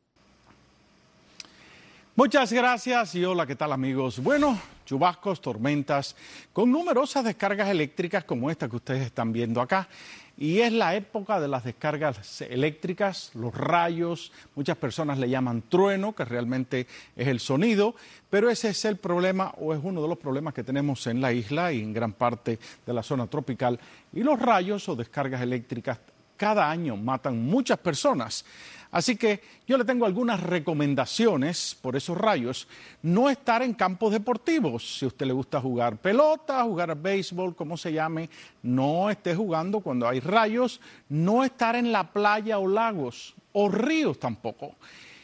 Muchas gracias y hola, ¿qué tal, amigos? Bueno, chubascos, tormentas, con numerosas descargas eléctricas como esta que ustedes están viendo acá. Y es la época de las descargas eléctricas, los rayos, muchas personas le llaman trueno, que realmente es el sonido, pero ese es el problema o es uno de los problemas que tenemos en la isla y en gran parte de la zona tropical. Y los rayos o descargas eléctricas cada año matan muchas personas. Así que yo le tengo algunas recomendaciones por esos rayos. No estar en campos deportivos. Si a usted le gusta jugar pelota, jugar al béisbol, como se llame, no esté jugando cuando hay rayos. No estar en la playa o lagos o ríos tampoco.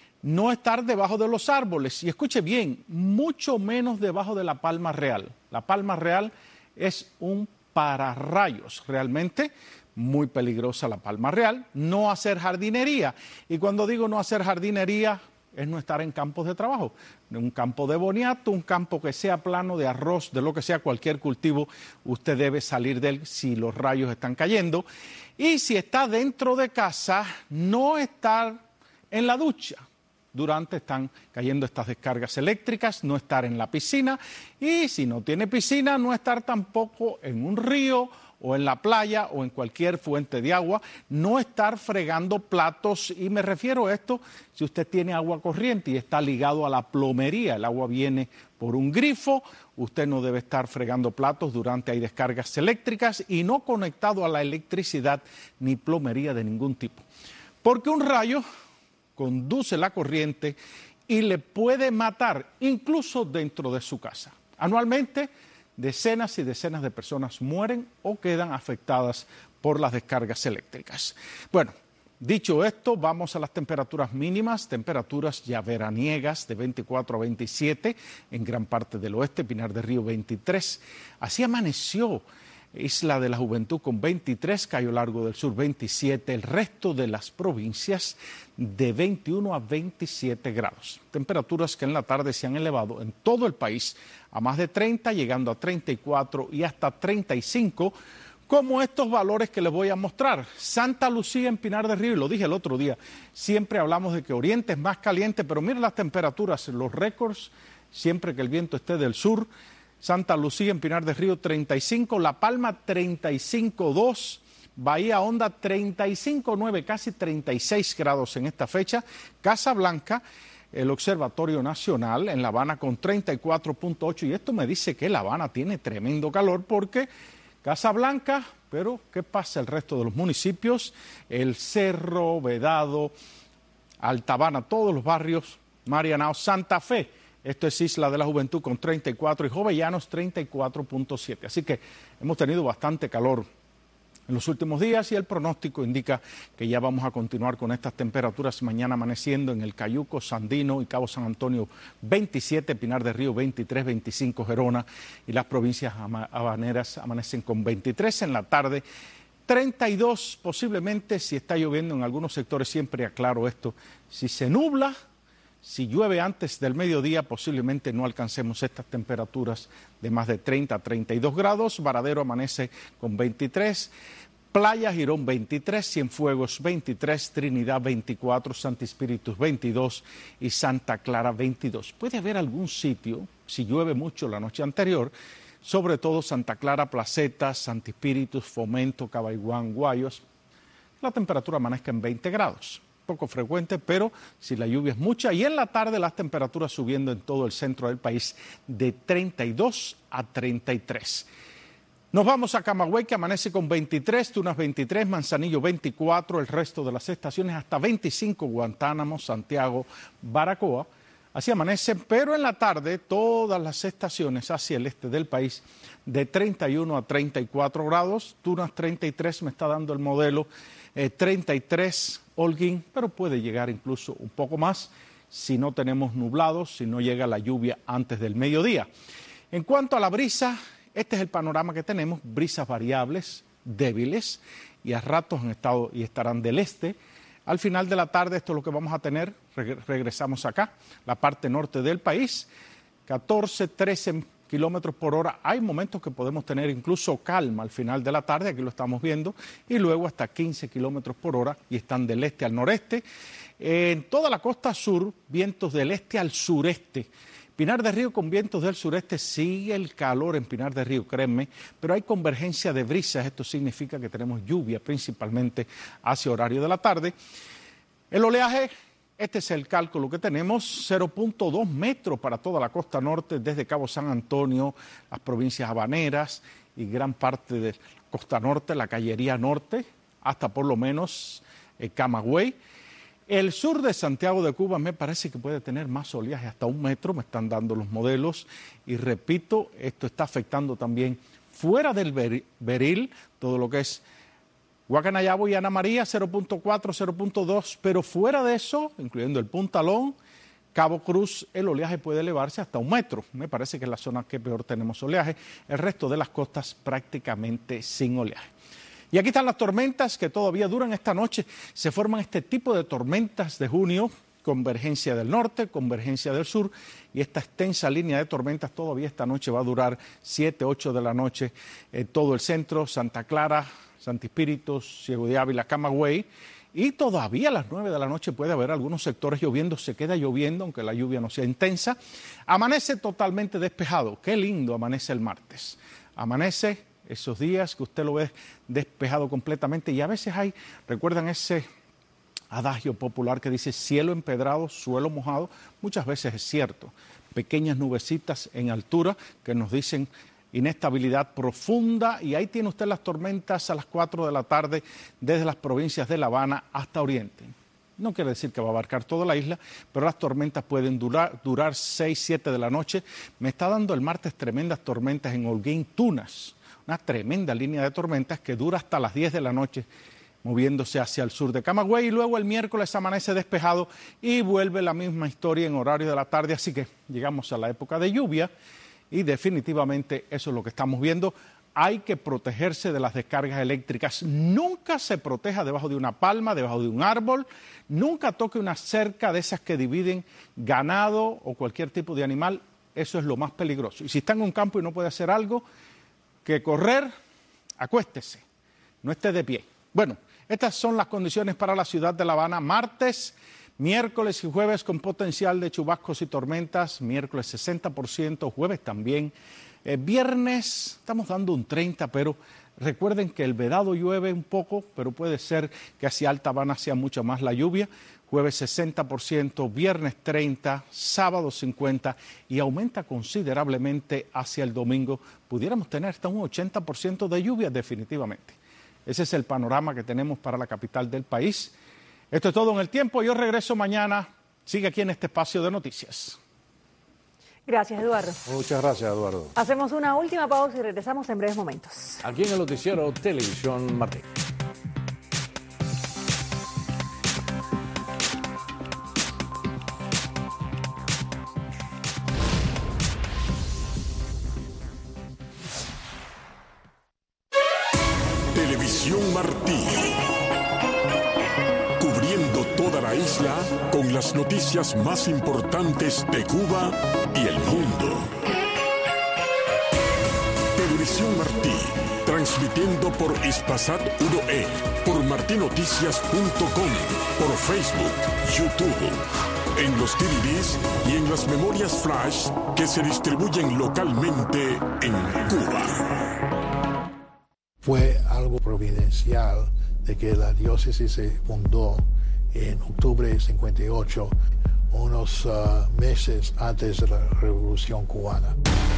No estar debajo de los árboles. Y escuche bien, mucho menos debajo de la palma real. La palma real es un pararrayos realmente. Muy peligrosa la palma real, no hacer jardinería. Y cuando digo no hacer jardinería, es no estar en campos de trabajo. Un campo de boniato, un campo que sea plano de arroz, de lo que sea, cualquier cultivo, usted debe salir de él si los rayos están cayendo. Y si está dentro de casa, no estar en la ducha. Durante están cayendo estas descargas eléctricas, no estar en la piscina. Y si no tiene piscina, no estar tampoco en un río o en la playa o en cualquier fuente de agua, no estar fregando platos, y me refiero a esto si usted tiene agua corriente y está ligado a la plomería, el agua viene por un grifo, usted no debe estar fregando platos durante hay descargas eléctricas y no conectado a la electricidad ni plomería de ningún tipo, porque un rayo conduce la corriente y le puede matar incluso dentro de su casa. Anualmente, decenas y decenas de personas mueren o quedan afectadas por las descargas eléctricas. Bueno, dicho esto, vamos a las temperaturas mínimas, temperaturas ya veraniegas de 24 a 27 en gran parte del oeste, Pinar del Río 23. Así amaneció Isla de la Juventud con 23, Cayo Largo del Sur 27, el resto de las provincias de 21 a 27 grados. Temperaturas que en la tarde se han elevado en todo el país a más de 30, llegando a 34 y hasta 35, como estos valores que les voy a mostrar. Santa Lucía en Pinar del Río, y lo dije el otro día, siempre hablamos de que Oriente es más caliente, pero miren las temperaturas, los récords, siempre que el viento esté del sur. Santa Lucía en Pinar del Río 35, La Palma 35.2, Bahía Honda 35.9, casi 36 grados en esta fecha. Casablanca, el Observatorio Nacional en La Habana con 34.8, y esto me dice que La Habana tiene tremendo calor porque Casablanca, pero ¿qué pasa el resto de los municipios? El Cerro, Vedado, Alta Habana, todos los barrios, Marianao, Santa Fe. Esto es Isla de la Juventud con 34 y Jovellanos 34.7. Así que hemos tenido bastante calor en los últimos días y el pronóstico indica que ya vamos a continuar con estas temperaturas. Mañana amaneciendo en el Cayuco, Sandino y Cabo San Antonio 27, Pinar del Río 23, 25 Gerona y las provincias habaneras amanecen con 23 en la tarde. 32 posiblemente si está lloviendo en algunos sectores, siempre aclaro esto, si se nubla, si llueve antes del mediodía, posiblemente no alcancemos estas temperaturas de más de 30 a 32 grados. Varadero amanece con 23, Playa Girón 23, Cienfuegos 23, Trinidad 24, Santi Espíritus 22 y Santa Clara 22. Puede haber algún sitio, si llueve mucho la noche anterior, sobre todo Santa Clara, Placeta, Santi Espíritus, Fomento, Cabaiguán, Guayos, la temperatura amanezca en 20 grados. Poco frecuente, pero si la lluvia es mucha, y en la tarde las temperaturas subiendo en todo el centro del país de 32 a 33. Nos vamos a Camagüey, que amanece con 23, Tunas 23, Manzanillo 24, el resto de las estaciones hasta 25, Guantánamo, Santiago, Baracoa. Así amanecen, pero en la tarde todas las estaciones hacia el este del país de 31 a 34 grados. Tunas 33 me está dando el modelo, 33 Holguín, pero puede llegar incluso un poco más si no tenemos nublados, si no llega la lluvia antes del mediodía. En cuanto a la brisa, este es el panorama que tenemos, brisas variables, débiles, y a ratos han estado y estarán del este. Al final de la tarde esto es lo que vamos a tener, regresamos acá, la parte norte del país, 14, 13 kilómetros por hora. Hay momentos que podemos tener incluso calma al final de la tarde, aquí lo estamos viendo, y luego hasta 15 kilómetros por hora y están del este al noreste. En toda la costa sur, vientos del este al sureste. Pinar del Río con vientos del sureste, sigue el calor en Pinar del Río, créanme, pero hay convergencia de brisas, esto significa que tenemos lluvia principalmente hacia horario de la tarde. El oleaje, este es el cálculo que tenemos, 0.2 metros para toda la costa norte, desde Cabo San Antonio, las provincias habaneras y gran parte de la costa norte, la Cayería Norte, hasta por lo menos Camagüey. El sur de Santiago de Cuba me parece que puede tener más oleaje, hasta 1 metro, me están dando los modelos. Y repito, esto está afectando también fuera del Beril, todo lo que es Guacanayabo y Ana María, 0.4, 0.2, pero fuera de eso, incluyendo el Puntalón, Cabo Cruz, el oleaje puede elevarse hasta 1 metro. Me parece que es la zona que peor tenemos oleaje. El resto de las costas prácticamente sin oleaje. Y aquí están las tormentas que todavía duran esta noche. Se forman este tipo de tormentas de junio, convergencia del norte, convergencia del sur, y esta extensa línea de tormentas todavía esta noche va a durar 7, 8 de la noche, todo el centro, Santa Clara, Santi Espíritus, Ciego de Ávila, Camagüey, y todavía a las 9 de la noche puede haber algunos sectores lloviendo, se queda lloviendo, aunque la lluvia no sea intensa. Amanece totalmente despejado, qué lindo amanece el martes. Amanece esos días que usted lo ve despejado completamente, y a veces hay, recuerdan ese adagio popular que dice cielo empedrado, suelo mojado. Muchas veces es cierto, pequeñas nubecitas en altura que nos dicen inestabilidad profunda, y ahí tiene usted las tormentas a las 4 de la tarde desde las provincias de La Habana hasta Oriente. No quiere decir que va a abarcar toda la isla, pero las tormentas pueden durar 6, 7 de la noche. Me está dando el martes tremendas tormentas en Holguín, Tunas, una tremenda línea de tormentas que dura hasta las 10 de la noche, moviéndose hacia el sur de Camagüey, y luego el miércoles amanece despejado y vuelve la misma historia en horario de la tarde, así que llegamos a la época de lluvia y definitivamente eso es lo que estamos viendo. hay que protegerse de las descargas eléctricas. Nunca se proteja debajo de una palma, debajo de un árbol. Nunca toque una cerca de esas que dividen ganado o cualquier tipo de animal. Eso es lo más peligroso. Y si está en un campo y no puede hacer algo que correr, acuéstese, no esté de pie. Bueno, estas son las condiciones para la ciudad de La Habana. Martes, miércoles y jueves con potencial de chubascos y tormentas. Miércoles 60%, jueves también. Viernes estamos dando un 30%, pero recuerden que el Vedado llueve un poco, pero puede ser que hacia Alta Habana sea mucho más la lluvia. Jueves 60%, viernes 30%, sábado 50% y aumenta considerablemente hacia el domingo. Pudiéramos tener hasta un 80% de lluvia definitivamente. Ese es el panorama que tenemos para la capital del país. Esto es todo en el tiempo. Yo regreso mañana. Sigue aquí en este espacio de noticias. Gracias, Eduardo. Muchas gracias, Eduardo. Hacemos una última pausa y regresamos en breves momentos. Aquí en el noticiero Televisión Martí. Televisión Martí. Cubriendo toda la isla con las noticias más importantes de Cuba y el mundo. Televisión Martí, transmitiendo por Hispasat 1E, por martinoticias.com, por Facebook, YouTube, en los DVDs y en las memorias flash que se distribuyen localmente en Cuba. Fue algo providencial de que la diócesis se fundó en octubre de 58, unos meses antes de la Revolución Cubana.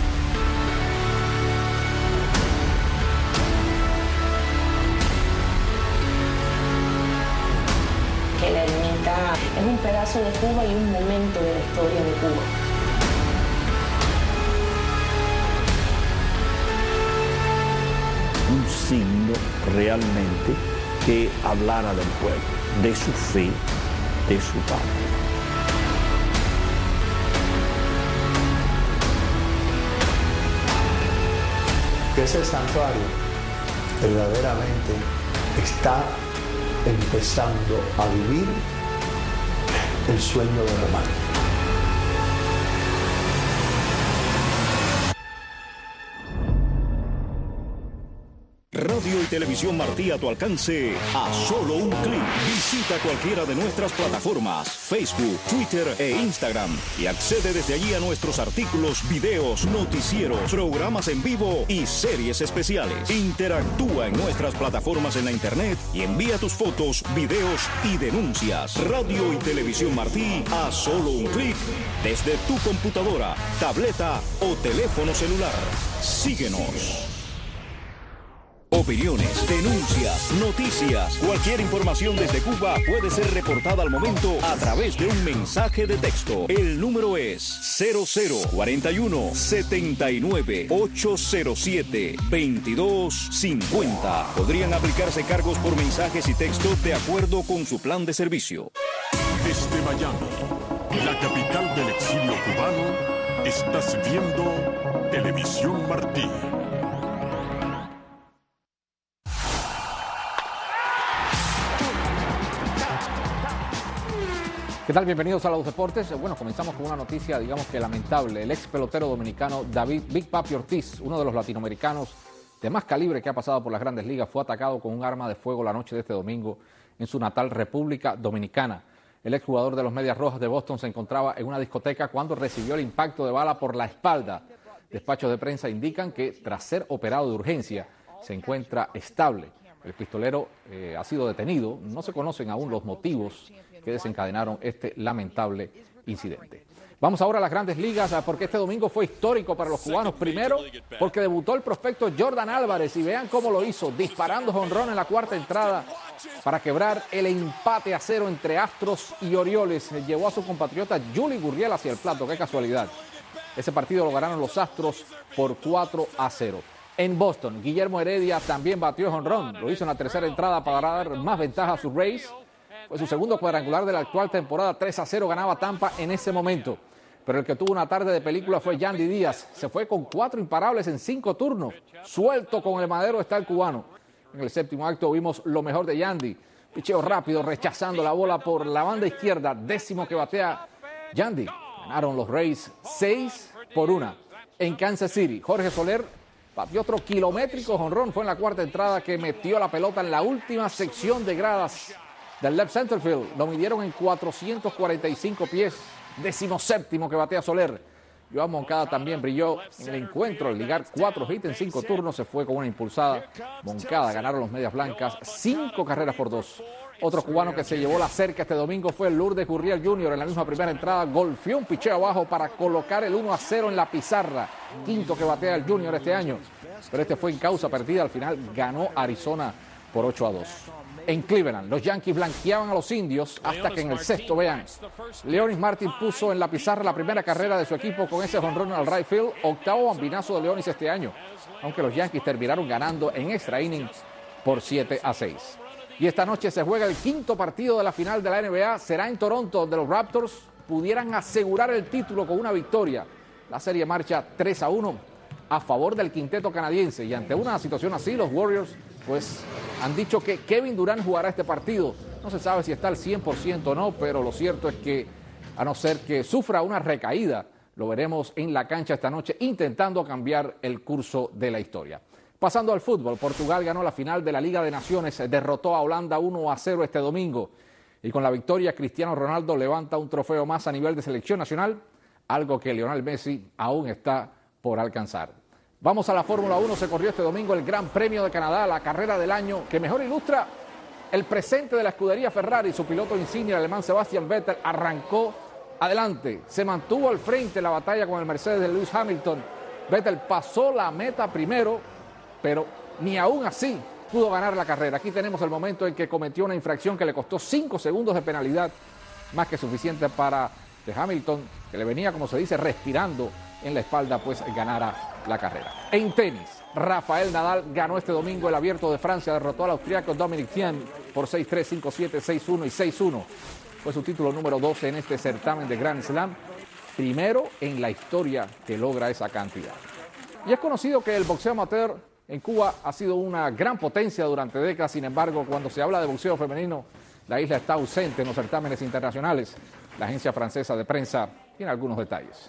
Que la ermita es un pedazo de Cuba y un momento de la historia de Cuba. Un signo realmente que hablara del pueblo, de su fe, de su patria. Que ese santuario verdaderamente está empezando a vivir el sueño de Román. Radio y Televisión Martí a tu alcance a solo un clic. Visita cualquiera de nuestras plataformas, Facebook, Twitter e Instagram y accede desde allí a nuestros artículos, videos, noticieros, programas en vivo y series especiales. Interactúa en nuestras plataformas en la internet y envía tus fotos, videos y denuncias. Radio y Televisión Martí a solo un clic desde tu computadora, tableta o teléfono celular. Síguenos. Opiniones, denuncias, noticias, cualquier información desde Cuba puede ser reportada al momento a través de un mensaje de texto. El número es 0041 79 807 2250. Podrían aplicarse cargos por mensajes y texto de acuerdo con su plan de servicio. Desde Miami, la capital del exilio cubano, estás viendo Televisión Martí. ¿Qué tal? Bienvenidos a los deportes. Bueno, comenzamos con una noticia, digamos que lamentable. El ex pelotero dominicano David Big Papi Ortiz, uno de los latinoamericanos de más calibre que ha pasado por las Grandes Ligas, fue atacado con un arma de fuego la noche de este domingo en su natal República Dominicana. El exjugador de los Medias Rojas de Boston se encontraba en una discoteca cuando recibió el impacto de bala por la espalda. Despachos de prensa indican que tras ser operado de urgencia se encuentra estable. El pistolero ha sido detenido. No se conocen aún los motivos que desencadenaron este lamentable incidente. Vamos ahora a las Grandes Ligas porque este domingo fue histórico para los cubanos. Primero, porque debutó el prospecto Jordan Álvarez y vean cómo lo hizo, disparando jonrón en la cuarta entrada para quebrar el empate a 0 entre Astros y Orioles. Llevó a su compatriota Yuli Gurriel hacia el plato. ¡Qué casualidad! Ese partido lo ganaron los Astros por 4-0. En Boston, Guillermo Heredia también batió jonrón. Lo hizo en la tercera entrada para dar más ventaja a sus Rays. Fue su segundo cuadrangular de la actual temporada. 3-0 ganaba Tampa en ese momento. Pero el que tuvo una tarde de película fue Yandy Díaz. Se fue con 4 imparables en 5 turnos. Suelto con el madero está el cubano. En el séptimo acto vimos lo mejor de Yandy. Picheo rápido, rechazando la bola por la banda izquierda. 10º que batea Yandy. Ganaron los Rays 6-1. En Kansas City, Jorge Soler batió otro kilométrico jonrón. Fue en la 4ª entrada que metió la pelota en la última sección de gradas del left center field. Lo midieron en 445 pies. 17º que batea Soler. Joan Moncada también brilló en el encuentro. Al ligar 4 hits en 5 turnos, se fue con una impulsada. Moncada ganaron los Medias Blancas 5 carreras por 2. Otro cubano que se llevó la cerca este domingo fue Lourdes Gurriel Jr. En la misma primera entrada golpeó un picheo abajo para colocar el 1-0 en la pizarra. 5º que batea el Junior este año. Pero este fue en causa perdida. Al final ganó Arizona por 8-2. En Cleveland, los Yankees blanqueaban a los indios hasta que en el 6º, vean, Leonis Martin puso en la pizarra la primera carrera de su equipo con ese jonrón al right field, 8º bambinazo de Leonis este año, aunque los Yankees terminaron ganando en extra innings por 7-6. Y esta noche se juega el 5º partido de la final de la NBA, será en Toronto, donde los Raptors pudieran asegurar el título con una victoria. La serie marcha 3-1 a favor del quinteto canadiense, y ante una situación así, los Warriors pues han dicho que Kevin Durant jugará este partido. No se sabe si está al 100% o no, pero lo cierto es que, a no ser que sufra una recaída, lo veremos en la cancha esta noche intentando cambiar el curso de la historia. Pasando al fútbol, Portugal ganó la final de la Liga de Naciones, derrotó a Holanda 1-0 este domingo. Y con la victoria, Cristiano Ronaldo levanta un trofeo más a nivel de selección nacional, algo que Lionel Messi aún está por alcanzar. Vamos a la Fórmula 1, se corrió este domingo el Gran Premio de Canadá, la carrera del año que mejor ilustra el presente de la escudería Ferrari. Su piloto insignia, el alemán Sebastian Vettel, arrancó adelante, se mantuvo al frente en la batalla con el Mercedes de Lewis Hamilton. Vettel pasó la meta primero, pero ni aún así pudo ganar la carrera. Aquí tenemos el momento en que cometió una infracción que le costó 5 segundos de penalidad, más que suficiente para que Hamilton, que le venía, como se dice, respirando en la espalda, pues ganara la carrera. En tenis, Rafael Nadal ganó este domingo el Abierto de Francia, derrotó al austriaco Dominic Thiem por 6-3, 5-7, 6-1 y 6-1. Fue su título número 12 en este certamen de Grand Slam, primero en la historia que logra esa cantidad. Y es conocido que el boxeo amateur en Cuba ha sido una gran potencia durante décadas. Sin embargo, cuando se habla de boxeo femenino, la isla está ausente en los certámenes internacionales. La agencia francesa de prensa tiene algunos detalles.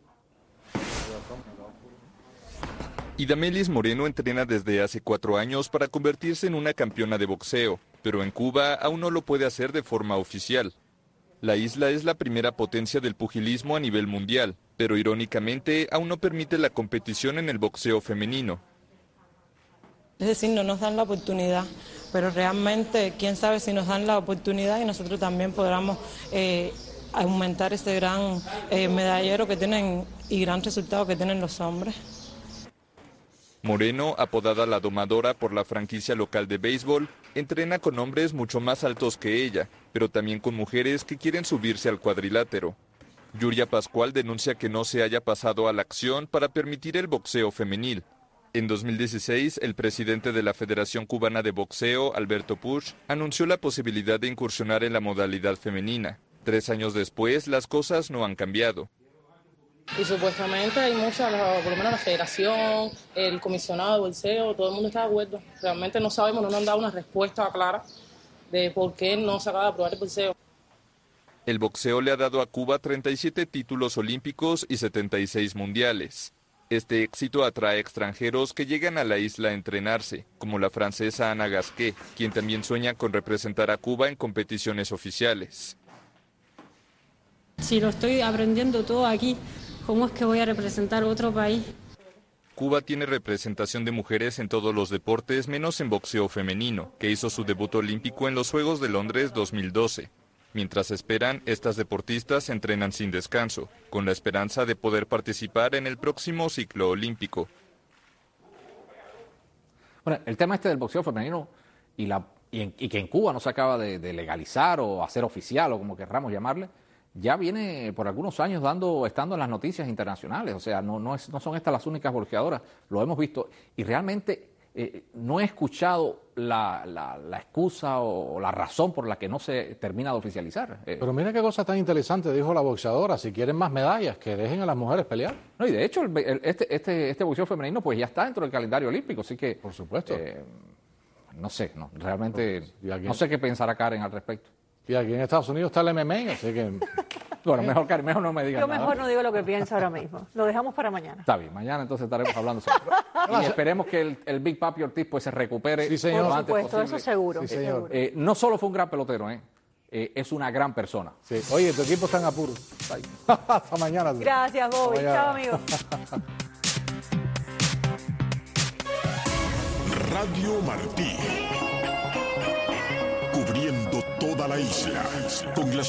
Idamelis Moreno entrena desde hace 4 años para convertirse en una campeona de boxeo, pero en Cuba aún no lo puede hacer de forma oficial. La isla es la primera potencia del pugilismo a nivel mundial, pero irónicamente aún no permite la competición en el boxeo femenino. Es decir, no nos dan la oportunidad, pero realmente quién sabe si nos dan la oportunidad y nosotros también podamos aumentar ese gran medallero que tienen y gran resultado que tienen los hombres. Moreno, apodada la Domadora por la franquicia local de béisbol, entrena con hombres mucho más altos que ella, pero también con mujeres que quieren subirse al cuadrilátero. Yuria Pascual denuncia que no se haya pasado a la acción para permitir el boxeo femenil. En 2016, el presidente de la Federación Cubana de Boxeo, Alberto Puig, anunció la posibilidad de incursionar en la modalidad femenina. 3 años después, las cosas no han cambiado. Y supuestamente hay muchas, por lo menos la federación, el comisionado de boxeo, todo el mundo está de acuerdo. Realmente no sabemos, no nos han dado una respuesta clara de por qué no se acaba de aprobar el boxeo. El boxeo le ha dado a Cuba 37 títulos olímpicos y 76 mundiales. Este éxito atrae extranjeros que llegan a la isla a entrenarse, como la francesa Ana Gasquet, quien también sueña con representar a Cuba en competiciones oficiales. Si lo estoy aprendiendo todo aquí, ¿cómo es que voy a representar otro país? Cuba tiene representación de mujeres en todos los deportes, menos en boxeo femenino, que hizo su debut olímpico en los Juegos de Londres 2012. Mientras esperan, estas deportistas entrenan sin descanso, con la esperanza de poder participar en el próximo ciclo olímpico. Bueno, el tema del boxeo femenino y que en Cuba no se acaba de legalizar o hacer oficial, o como querramos llamarle, ya viene por algunos años estando en las noticias internacionales. O sea, no son estas las únicas boxeadoras, lo hemos visto. Y realmente no he escuchado la excusa o la razón por la que no se termina de oficializar. Pero mira qué cosa tan interesante dijo la boxeadora, si quieren más medallas, que dejen a las mujeres pelear. No, y de hecho este boxeo femenino pues ya está dentro del calendario olímpico, así que... Por supuesto. No sé, realmente no sé qué pensará Karen al respecto. Y aquí en Estados Unidos está el MMA, así que... Bueno, mejor no me digas nada. Yo mejor no digo lo que pienso ahora mismo. Lo dejamos para mañana. Está bien, mañana entonces estaremos hablando sobre eso. Y esperemos que el Big Papi Ortiz pues se recupere sí, señor. lo antes Por supuesto, posible. eso seguro. Sí, señor. No solo fue un gran pelotero, es una gran persona. Sí. Oye, tu equipo está en apuros. Hasta mañana. Gracias, Bobby. Chao, amigos. Radio Martí, cubriendo toda la isla con las